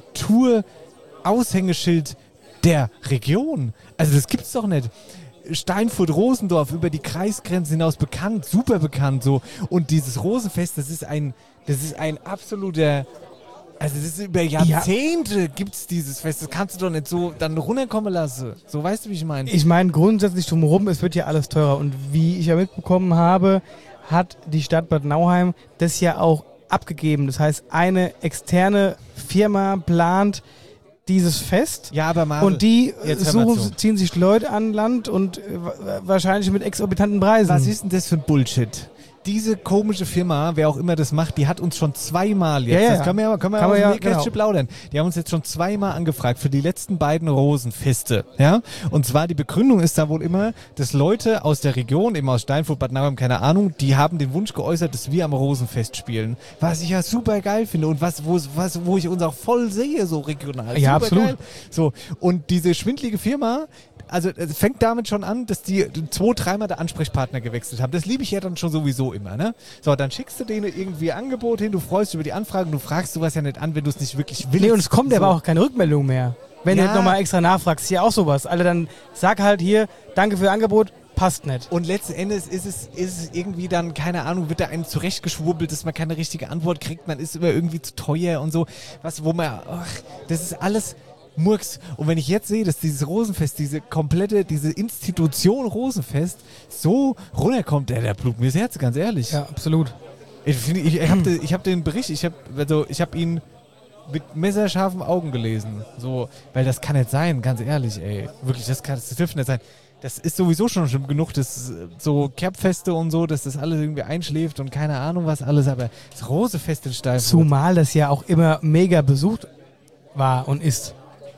Kulturaushängeschild der Region. Also das gibt's doch nicht. Steinfurt-Rosendorf über die Kreisgrenzen hinaus bekannt, super bekannt so. Und dieses Rosenfest, das ist ein, das ist ein absoluter, also das ist über Jahrzehnte gibt's dieses Fest. Das kannst du doch nicht so dann runterkommen lassen. So, weißt du, wie ich meine? Ich meine grundsätzlich drumherum, es wird ja alles teurer. Und wie ich ja mitbekommen habe, hat die Stadt Bad Nauheim das ja auch abgegeben. Das heißt, eine externe Firma plant dieses Fest. Ja, aber Marcel, und die äh, jetzt hör mal suchen, zu. ziehen sich Leute an Land und äh, wa- wahrscheinlich mit exorbitanten Preisen. Was ist denn das für ein Bullshit? Diese komische Firma, wer auch immer das macht, die hat uns schon zweimal jetzt, Ja, ja, das können wir ja, können wir kann ja man aus ja, dem Nähkästchen genau. plaudern, die haben uns jetzt schon zweimal angefragt für die letzten beiden Rosenfeste, ja, und zwar die Begründung ist da wohl immer, dass Leute aus der Region, eben aus Steinfurt, Bad Nauheim, keine Ahnung, die haben den Wunsch geäußert, dass wir am Rosenfest spielen, was ich ja super geil finde und was, wo, was, wo ich uns auch voll sehe, so regional. Ja, Supergeil. absolut. So, und diese schwindlige Firma, also es fängt damit schon an, dass die zwei, dreimal der Ansprechpartner gewechselt haben. Das liebe ich ja dann schon sowieso immer, ne? So, dann schickst du denen irgendwie ein Angebot hin, du freust dich über die Anfragen, du fragst sowas ja nicht an, wenn du es nicht wirklich willst. Nee, und es kommt so. aber auch keine Rückmeldung mehr. Wenn Ja. du jetzt nochmal extra nachfragst, hier auch sowas. Alter, dann sag halt hier, danke für Ihr Angebot, passt nicht. Und letzten Endes ist es, ist es irgendwie dann, keine Ahnung, wird da einem zurechtgeschwurbelt, dass man keine richtige Antwort kriegt, man ist immer irgendwie zu teuer und so. Was, wo man, ach, das ist alles Murks. Und wenn ich jetzt sehe, dass dieses Rosenfest, diese komplette, diese Institution Rosenfest so runterkommt, der, der blutet mir das Herz, ganz ehrlich. Ja, absolut. Ich, finde, ich, ich habe den, ich hab den Bericht, ich habe also, ich hab ihn mit messerscharfen Augen gelesen. So, weil das kann nicht sein, ganz ehrlich, ey. Wirklich, das, kann, das dürfte nicht sein. Das ist sowieso schon schlimm genug, dass so Kerbfeste und so, dass das alles irgendwie einschläft und keine Ahnung was alles, aber das Rosefest in Steinfurt. Zumal das ja auch immer mega besucht war und ist.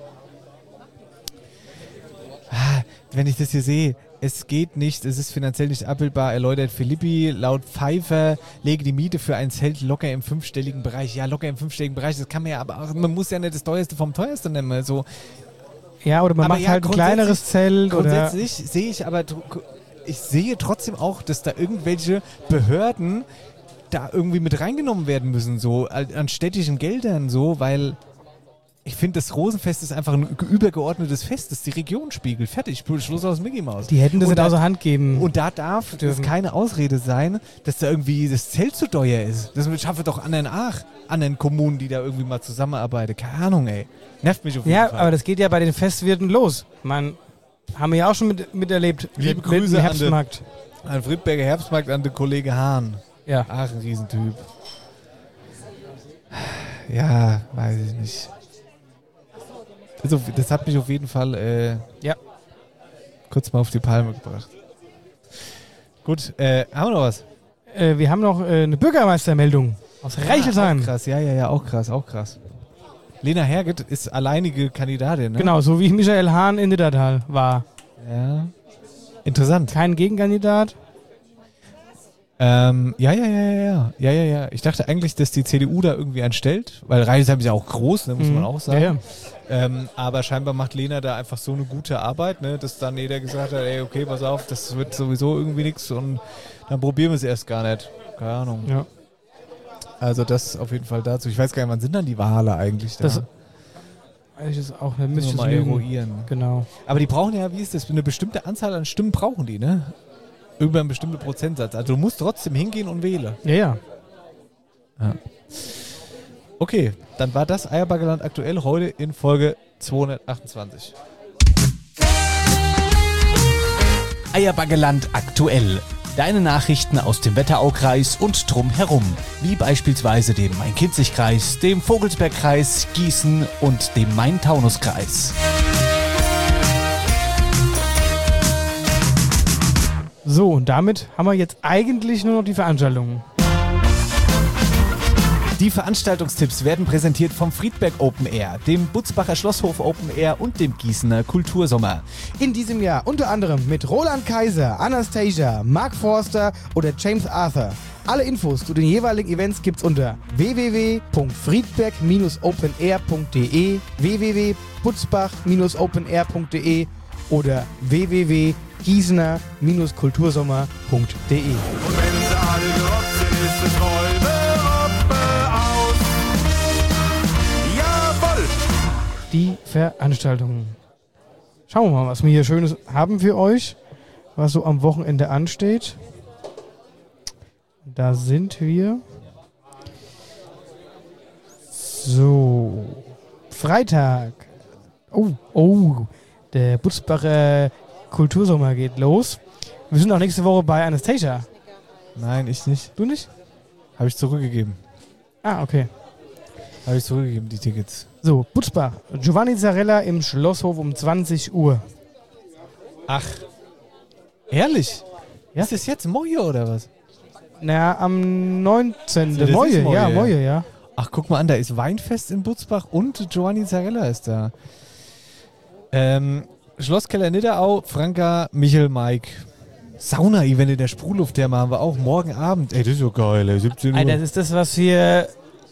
Ah, wenn ich das hier sehe, es geht nicht, es ist finanziell nicht abbildbar, erläutert Philippi. Laut Pfeiffer lege die Miete für ein Zelt locker im fünfstelligen Bereich. Ja, locker im fünfstelligen Bereich, das kann man ja, aber auch, man muss ja nicht das teuerste vom teuersten nehmen. So. Ja, oder man Aber macht ja, halt ein grundsätzlich- kleineres Zelt. Oder Grundsätzlich sehe ich aber, tr- ich sehe trotzdem auch, dass da irgendwelche Behörden da irgendwie mit reingenommen werden müssen, so an an städtischen Geldern, so, weil Ich finde, das Rosenfest ist einfach ein übergeordnetes Fest, das die Region spiegelt. Fertig, Schluss aus Mickey Mouse. Die hätten das Und nicht da- außer Hand geben. Und da darf das keine Ausrede sein, dass da irgendwie das Zelt zu teuer ist. Das schaffe doch anderen Ach, anderen Kommunen, die da irgendwie mal zusammenarbeiten. Keine Ahnung, ey. Nervt mich auf jeden Ja, Fall. aber das geht ja bei den Festwirten los. Man, haben wir ja auch schon mit, miterlebt. Liebe mit, Grüße mit dem an Herbstmarkt. den, an Friedberger Herbstmarkt, an den Kollege Hahn. Ja. Ach, ein Riesentyp. Ja, weiß ich nicht. Also, das hat mich auf jeden Fall äh, ja. kurz mal auf die Palme gebracht. Gut, äh, haben wir noch was? Äh, wir haben noch äh, eine Bürgermeistermeldung aus Reichelsheim. Ah, auch krass, ja, ja, ja, auch krass, auch krass. Lena Herget ist alleinige Kandidatin, ne? Genau, so wie Michael Hahn in Niddertal war. Ja. Interessant. Kein Gegenkandidat. Ähm, ja, ja, ja, ja, ja, ja, ja, ja. Ich dachte eigentlich, dass die C D U da irgendwie einen stellt, weil Reichelsheim ist ja auch groß, ne, muss Mhm. man auch sagen. Ja, ja. Ähm, aber scheinbar macht Lena da einfach so eine gute Arbeit, ne, dass dann jeder gesagt hat, ey, okay, pass auf, das wird sowieso irgendwie nichts und dann probieren wir es erst gar nicht. Keine Ahnung. Ja. Also das auf jeden Fall dazu. Ich weiß gar nicht, wann sind dann die Wahlen eigentlich da? Das weiß ich jetzt auch nicht. Müsste ich Müssen wir das mal lügen. eruieren. Genau. Aber die brauchen ja, wie ist das, eine bestimmte Anzahl an Stimmen brauchen die, ne? Über einen bestimmten Prozentsatz. Also du musst trotzdem hingehen und wählen. Ja, ja. Ja. Okay, dann war das Eierbaggerland aktuell heute in Folge zweihundertachtundzwanzig. Eierbaggerland aktuell. Deine Nachrichten aus dem Wetteraukreis und drumherum, wie beispielsweise dem Main-Kinzig-Kreis, dem Vogelsbergkreis, Gießen und dem Main-Taunus-Kreis. So, und damit haben wir jetzt eigentlich nur noch die Veranstaltungen. Die Veranstaltungstipps werden präsentiert vom Friedberg Open Air, dem Butzbacher Schlosshof Open Air und dem Gießener Kultursommer. In diesem Jahr unter anderem mit Roland Kaiser, Anastasia, Mark Forster oder James Arthur. Alle Infos zu den jeweiligen Events gibt's unter w w w punkt friedberg Bindestrich open air punkt d e, w w w punkt butzbach Bindestrich open air punkt d e oder w w w punkt gießener Bindestrich kultursommer punkt d e. Und wenn sie alle gerockt sind, ist es Räume, Roppe aus. Jawohl! Die Veranstaltungen. Schauen wir mal, was wir hier Schönes haben für euch, was so am Wochenende ansteht. Da sind wir. So. Freitag. Oh, oh. Der Butzbacher Kultursommer geht los. Wir sind auch nächste Woche bei Anastasia. Nein, ich nicht. Du nicht? Habe ich zurückgegeben. Ah, okay. Habe ich zurückgegeben, die Tickets. So, Butzbach. Giovanni Zarella im Schlosshof um zwanzig Uhr. Ach. Ehrlich? Ja? Ist das jetzt Moje oder was? Na, am neunzehnten. Das Moje, ist Moje, ja, ja. Moje, ja. Ach, guck mal an, da ist Weinfest in Butzbach und Giovanni Zarella ist da. Ähm, Schlosskeller Nidderau, Franka, Michel, Mike. Sauna-Event in der Sprühlufttherme haben wir auch morgen Abend. Ey, das ist so geil, ey. siebzehn Uhr. Alter, das ist das, was wir,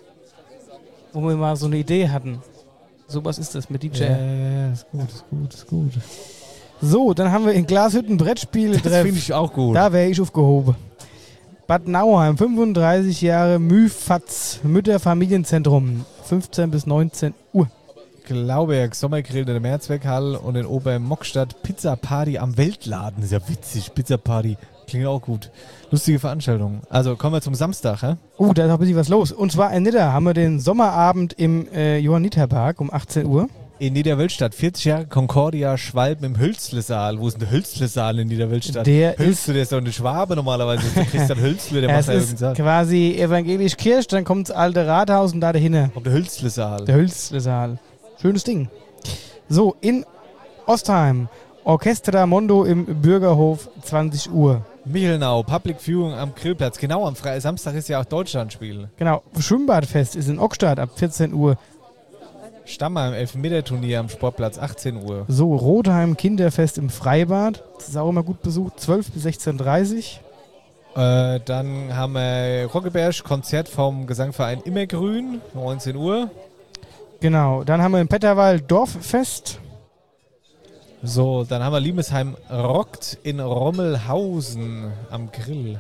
wo wir mal so eine Idee hatten. So was ist das mit D J. Ja, ja, ja, ist gut, ist gut, ist gut. So, dann haben wir in Glashütten Brettspiele. Das finde ich auch gut. Da wäre ich aufgehoben. Bad Nauheim, fünfunddreißig Jahre Müfatz, Mütterfamilienzentrum, fünfzehn bis neunzehn Uhr. Glauberg, Sommergrill in der Mehrzweckhalle und in Obermockstadt Pizza Party am Weltladen. Das ist ja witzig, Pizza Party. Klingt auch gut. Lustige Veranstaltung. Also kommen wir zum Samstag, hä? Oh, da ist auch ein bisschen was los. Und zwar in Nidda haben wir den Sommerabend im äh, Johanniterpark um achtzehn Uhr. In Niederwölstadt, vierzig Jahre Concordia Schwalben im Hölzle-Saal. Wo ist denn der Hölzle-Saal in Niederwölstadt? Der Hölzle, der ist doch eine Schwabe normalerweise. Das ist der Christian Hölzle, der Es macht da ist irgendeinen Saal. quasi evangelisch Kirch, dann kommt das alte Rathaus und da dahinter. Auf der Hölzle-Saal. Der Hölzle-Saal. Schönes Ding. So, in Ostheim, Orchestra Mondo im Bürgerhof, zwanzig Uhr. Michelnau, Public Viewing am Grillplatz. Genau, am Fre Samstag ist ja auch Deutschlandspiel. Genau, Schwimmbadfest ist in Ockstadt ab vierzehn Uhr. Stammer im Elfmeterturnier am Sportplatz, achtzehn Uhr. So, Rotheim Kinderfest im Freibad. Das ist auch immer gut besucht, zwölf bis sechzehn Uhr dreißig. Äh, dann haben wir Roggeberg, Konzert vom Gesangverein Immergrün, neunzehn Uhr. Genau, dann haben wir im Petterwald Dorffest. So, dann haben wir Limesheim rockt in Rommelhausen am Grill.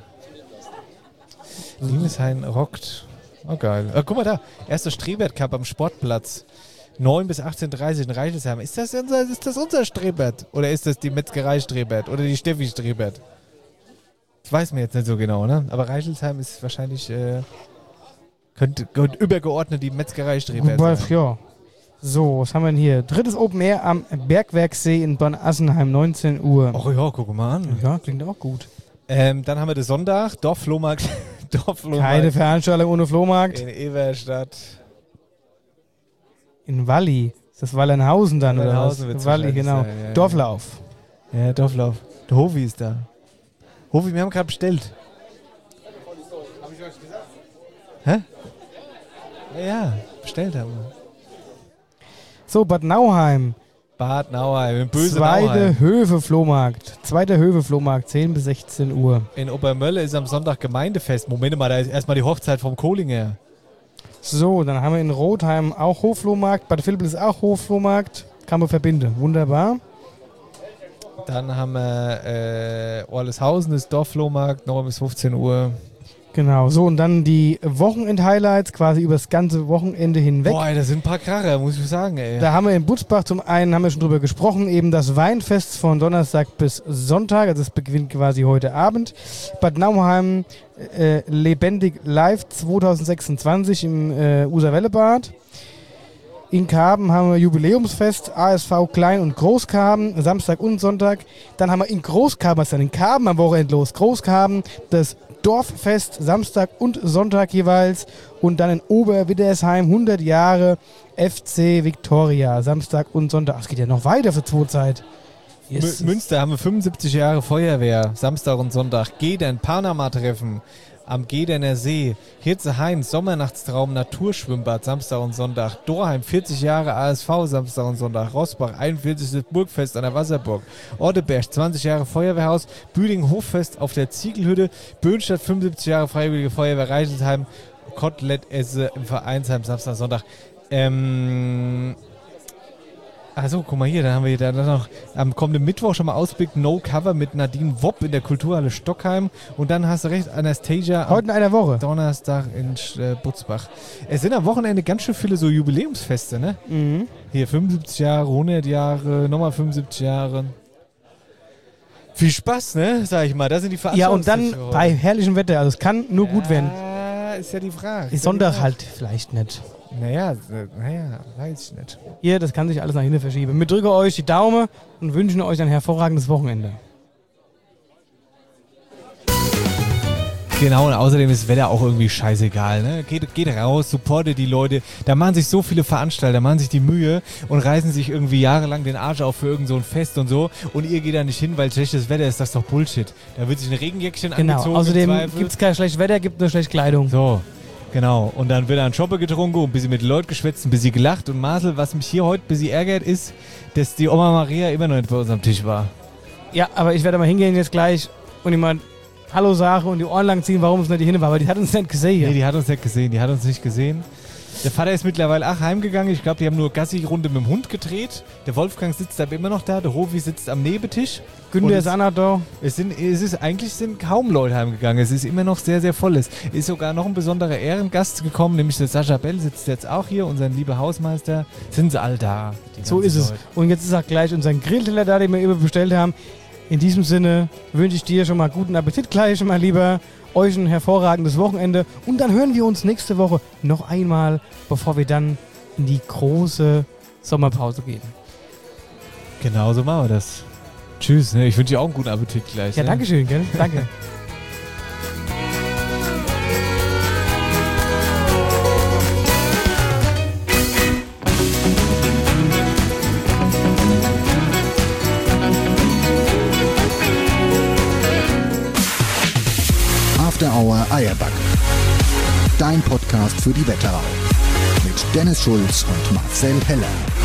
Limesheim rockt. Oh, geil. Äh, guck mal da, erster Strebert Cup am Sportplatz. neun bis achtzehn Uhr dreißig in Reichelsheim. Ist das unser, ist das unser Strebert? Oder ist das die Metzgerei Strebert? Oder die Steffi Strebert? Das weiß man jetzt nicht so genau, ne? Aber Reichelsheim ist wahrscheinlich, äh, könnte, könnte übergeordnet die Metzgerei Strebert Wobei, sein. ja. So, was haben wir denn hier? Drittes Open Air am Bergwerksee in Bonn-Assenheim, neunzehn Uhr. Ach ja, guck mal an. Ja, klingt auch gut. Ähm, dann haben wir den Sonntag, Dorfflohmarkt. Dorfflohmarkt. Keine Veranstaltung ohne Flohmarkt. In Eberstadt. In Walli. Ist das Wallernhausen dann Wallernhausen oder wird's was? Walli, wahrscheinlich genau. sein, ja, ja. Dorflauf. Ja, Dorflauf. Der Hovi ist da. Hovi, wir haben gerade bestellt. Hab ich euch gesagt? Hä? Ja, ja, bestellt haben wir. So, Bad Nauheim. Bad Nauheim, im bösen Zweite Nauheim. Höfe-Flohmarkt. Zweiter Höfe-Flohmarkt, zehn bis sechzehn Uhr. In Obermölle ist am Sonntag Gemeindefest. Moment mal, da ist erstmal die Hochzeit vom Kohlinger. So, dann haben wir in Rotheim auch Hofflohmarkt. Bad Vilbel ist auch Hofflohmarkt. Kann man verbinden. Wunderbar. Dann haben wir äh, Orleshausen, ist Dorfflohmarkt, neun bis fünfzehn Uhr. Genau, so und dann die Wochenend-Highlights quasi über das ganze Wochenende hinweg. Boah, da sind ein paar Kracher, muss ich sagen, ey. Da haben wir in Butzbach zum einen, haben wir schon drüber gesprochen, eben das Weinfest von Donnerstag bis Sonntag, also es beginnt quasi heute Abend. Bad Nauheim äh, lebendig live zwanzig sechsundzwanzig im äh, Userwellebad. In Karben haben wir Jubiläumsfest, A S V Klein- und Großkarben, Samstag und Sonntag. Dann haben wir in Großkarben, was ist dann in Karben am Wochenende los? Großkarben, das Dorffest, Samstag und Sonntag jeweils. Und dann in Oberwiddersheim, hundert Jahre F C Victoria, Samstag und Sonntag. Es geht ja noch weiter für zwei Zeit. Yes. Münster haben wir fünfundsiebzig Jahre Feuerwehr, Samstag und Sonntag. Gedern, Panama-Treffen am Gederner See. Hirze-Heinz, Sommernachtstraum, Naturschwimmbad, Samstag und Sonntag. Dorheim, vierzig Jahre A S V, Samstag und Sonntag. Rossbach, einundvierzigstes Burgfest an der Wasserburg. Orteberg, zwanzig Jahre Feuerwehrhaus. Büdingen, Hoffest auf der Ziegelhütte. Böhnstadt, fünfundsiebzig Jahre Freiwillige Feuerwehr. Reichelsheim, Kotelett-Esse im Vereinsheim, Samstag und Sonntag. Ähm... Achso, guck mal hier, dann haben wir da noch am kommenden Mittwoch schon mal Ausblick No Cover mit Nadine Wopp in der Kulturhalle Stockheim. Und dann hast du recht, Anastasia. Heute in einer Woche. Donnerstag in äh, Butzbach. Es sind am Wochenende ganz schön viele so Jubiläumsfeste, ne? Mhm. Hier fünfundsiebzig Jahre, hundert Jahre, nochmal fünfundsiebzig Jahre. Viel Spaß, ne? Sag ich mal, da sind die Ja, und dann Veranstaltungstipps für bei heute. herrlichem Wetter, also es kann nur gut werden. Ja, ist ja die Frage. Ist Sonntag halt vielleicht nicht. Naja, äh, naja, weiß ich nicht. Hier, das kann sich alles nach hinten verschieben. Wir drücken euch die Daumen und wünschen euch ein hervorragendes Wochenende. Genau, und außerdem ist das Wetter auch irgendwie scheißegal. Ne? Geht, geht raus, supportet die Leute. Da machen sich so viele Veranstalter, machen sich die Mühe und reißen sich irgendwie jahrelang den Arsch auf für irgend so ein Fest und so. Und ihr geht da nicht hin, weil schlechtes Wetter ist. Das ist doch Bullshit. Da wird sich ein Regenjäckchen Genau, angezogen. außerdem gibt es kein schlechtes Wetter, gibt nur schlechte Kleidung. So, genau. Und dann wird ein Schoppe getrunken und ein bisschen mit den Leuten geschwätzt, ein bisschen gelacht. Und Marcel, was mich hier heute ein bisschen ärgert, ist, dass die Oma Maria immer noch nicht bei uns am Tisch war. Ja, aber ich werde mal hingehen jetzt gleich und jemand Hallo sagen und die Ohren lang ziehen, warum es nicht hin war, weil die hat uns nicht gesehen. Nee, die hat uns nicht gesehen, die hat uns nicht gesehen. Der Vater ist mittlerweile auch heimgegangen. Ich glaube, die haben nur Gassi-Runde mit dem Hund gedreht. Der Wolfgang sitzt aber immer noch da. Der Hofi sitzt am Nebentisch. Günther ist auch noch da. Es sind, es ist, eigentlich sind kaum Leute heimgegangen. Es ist immer noch sehr, sehr voll. Es ist sogar noch ein besonderer Ehrengast gekommen, nämlich der Sascha Bell sitzt jetzt auch hier, unser lieber Hausmeister. Sind sie all da? So ist es. Und jetzt ist auch gleich unser Grillteller da, den wir eben bestellt haben. In diesem Sinne wünsche ich dir schon mal guten Appetit gleich, mal lieber. Euch ein hervorragendes Wochenende. Und dann hören wir uns nächste Woche noch einmal, bevor wir dann in die große Sommerpause gehen. Genau so machen wir das. Tschüss. Ne? Ich wünsche dir auch einen guten Appetit gleich. Ja, ne? danke schön. Gell? Danke. After Hour Eierback. Dein Podcast für die Wetterau. Mit Dennis Schulz und Marcel Heller.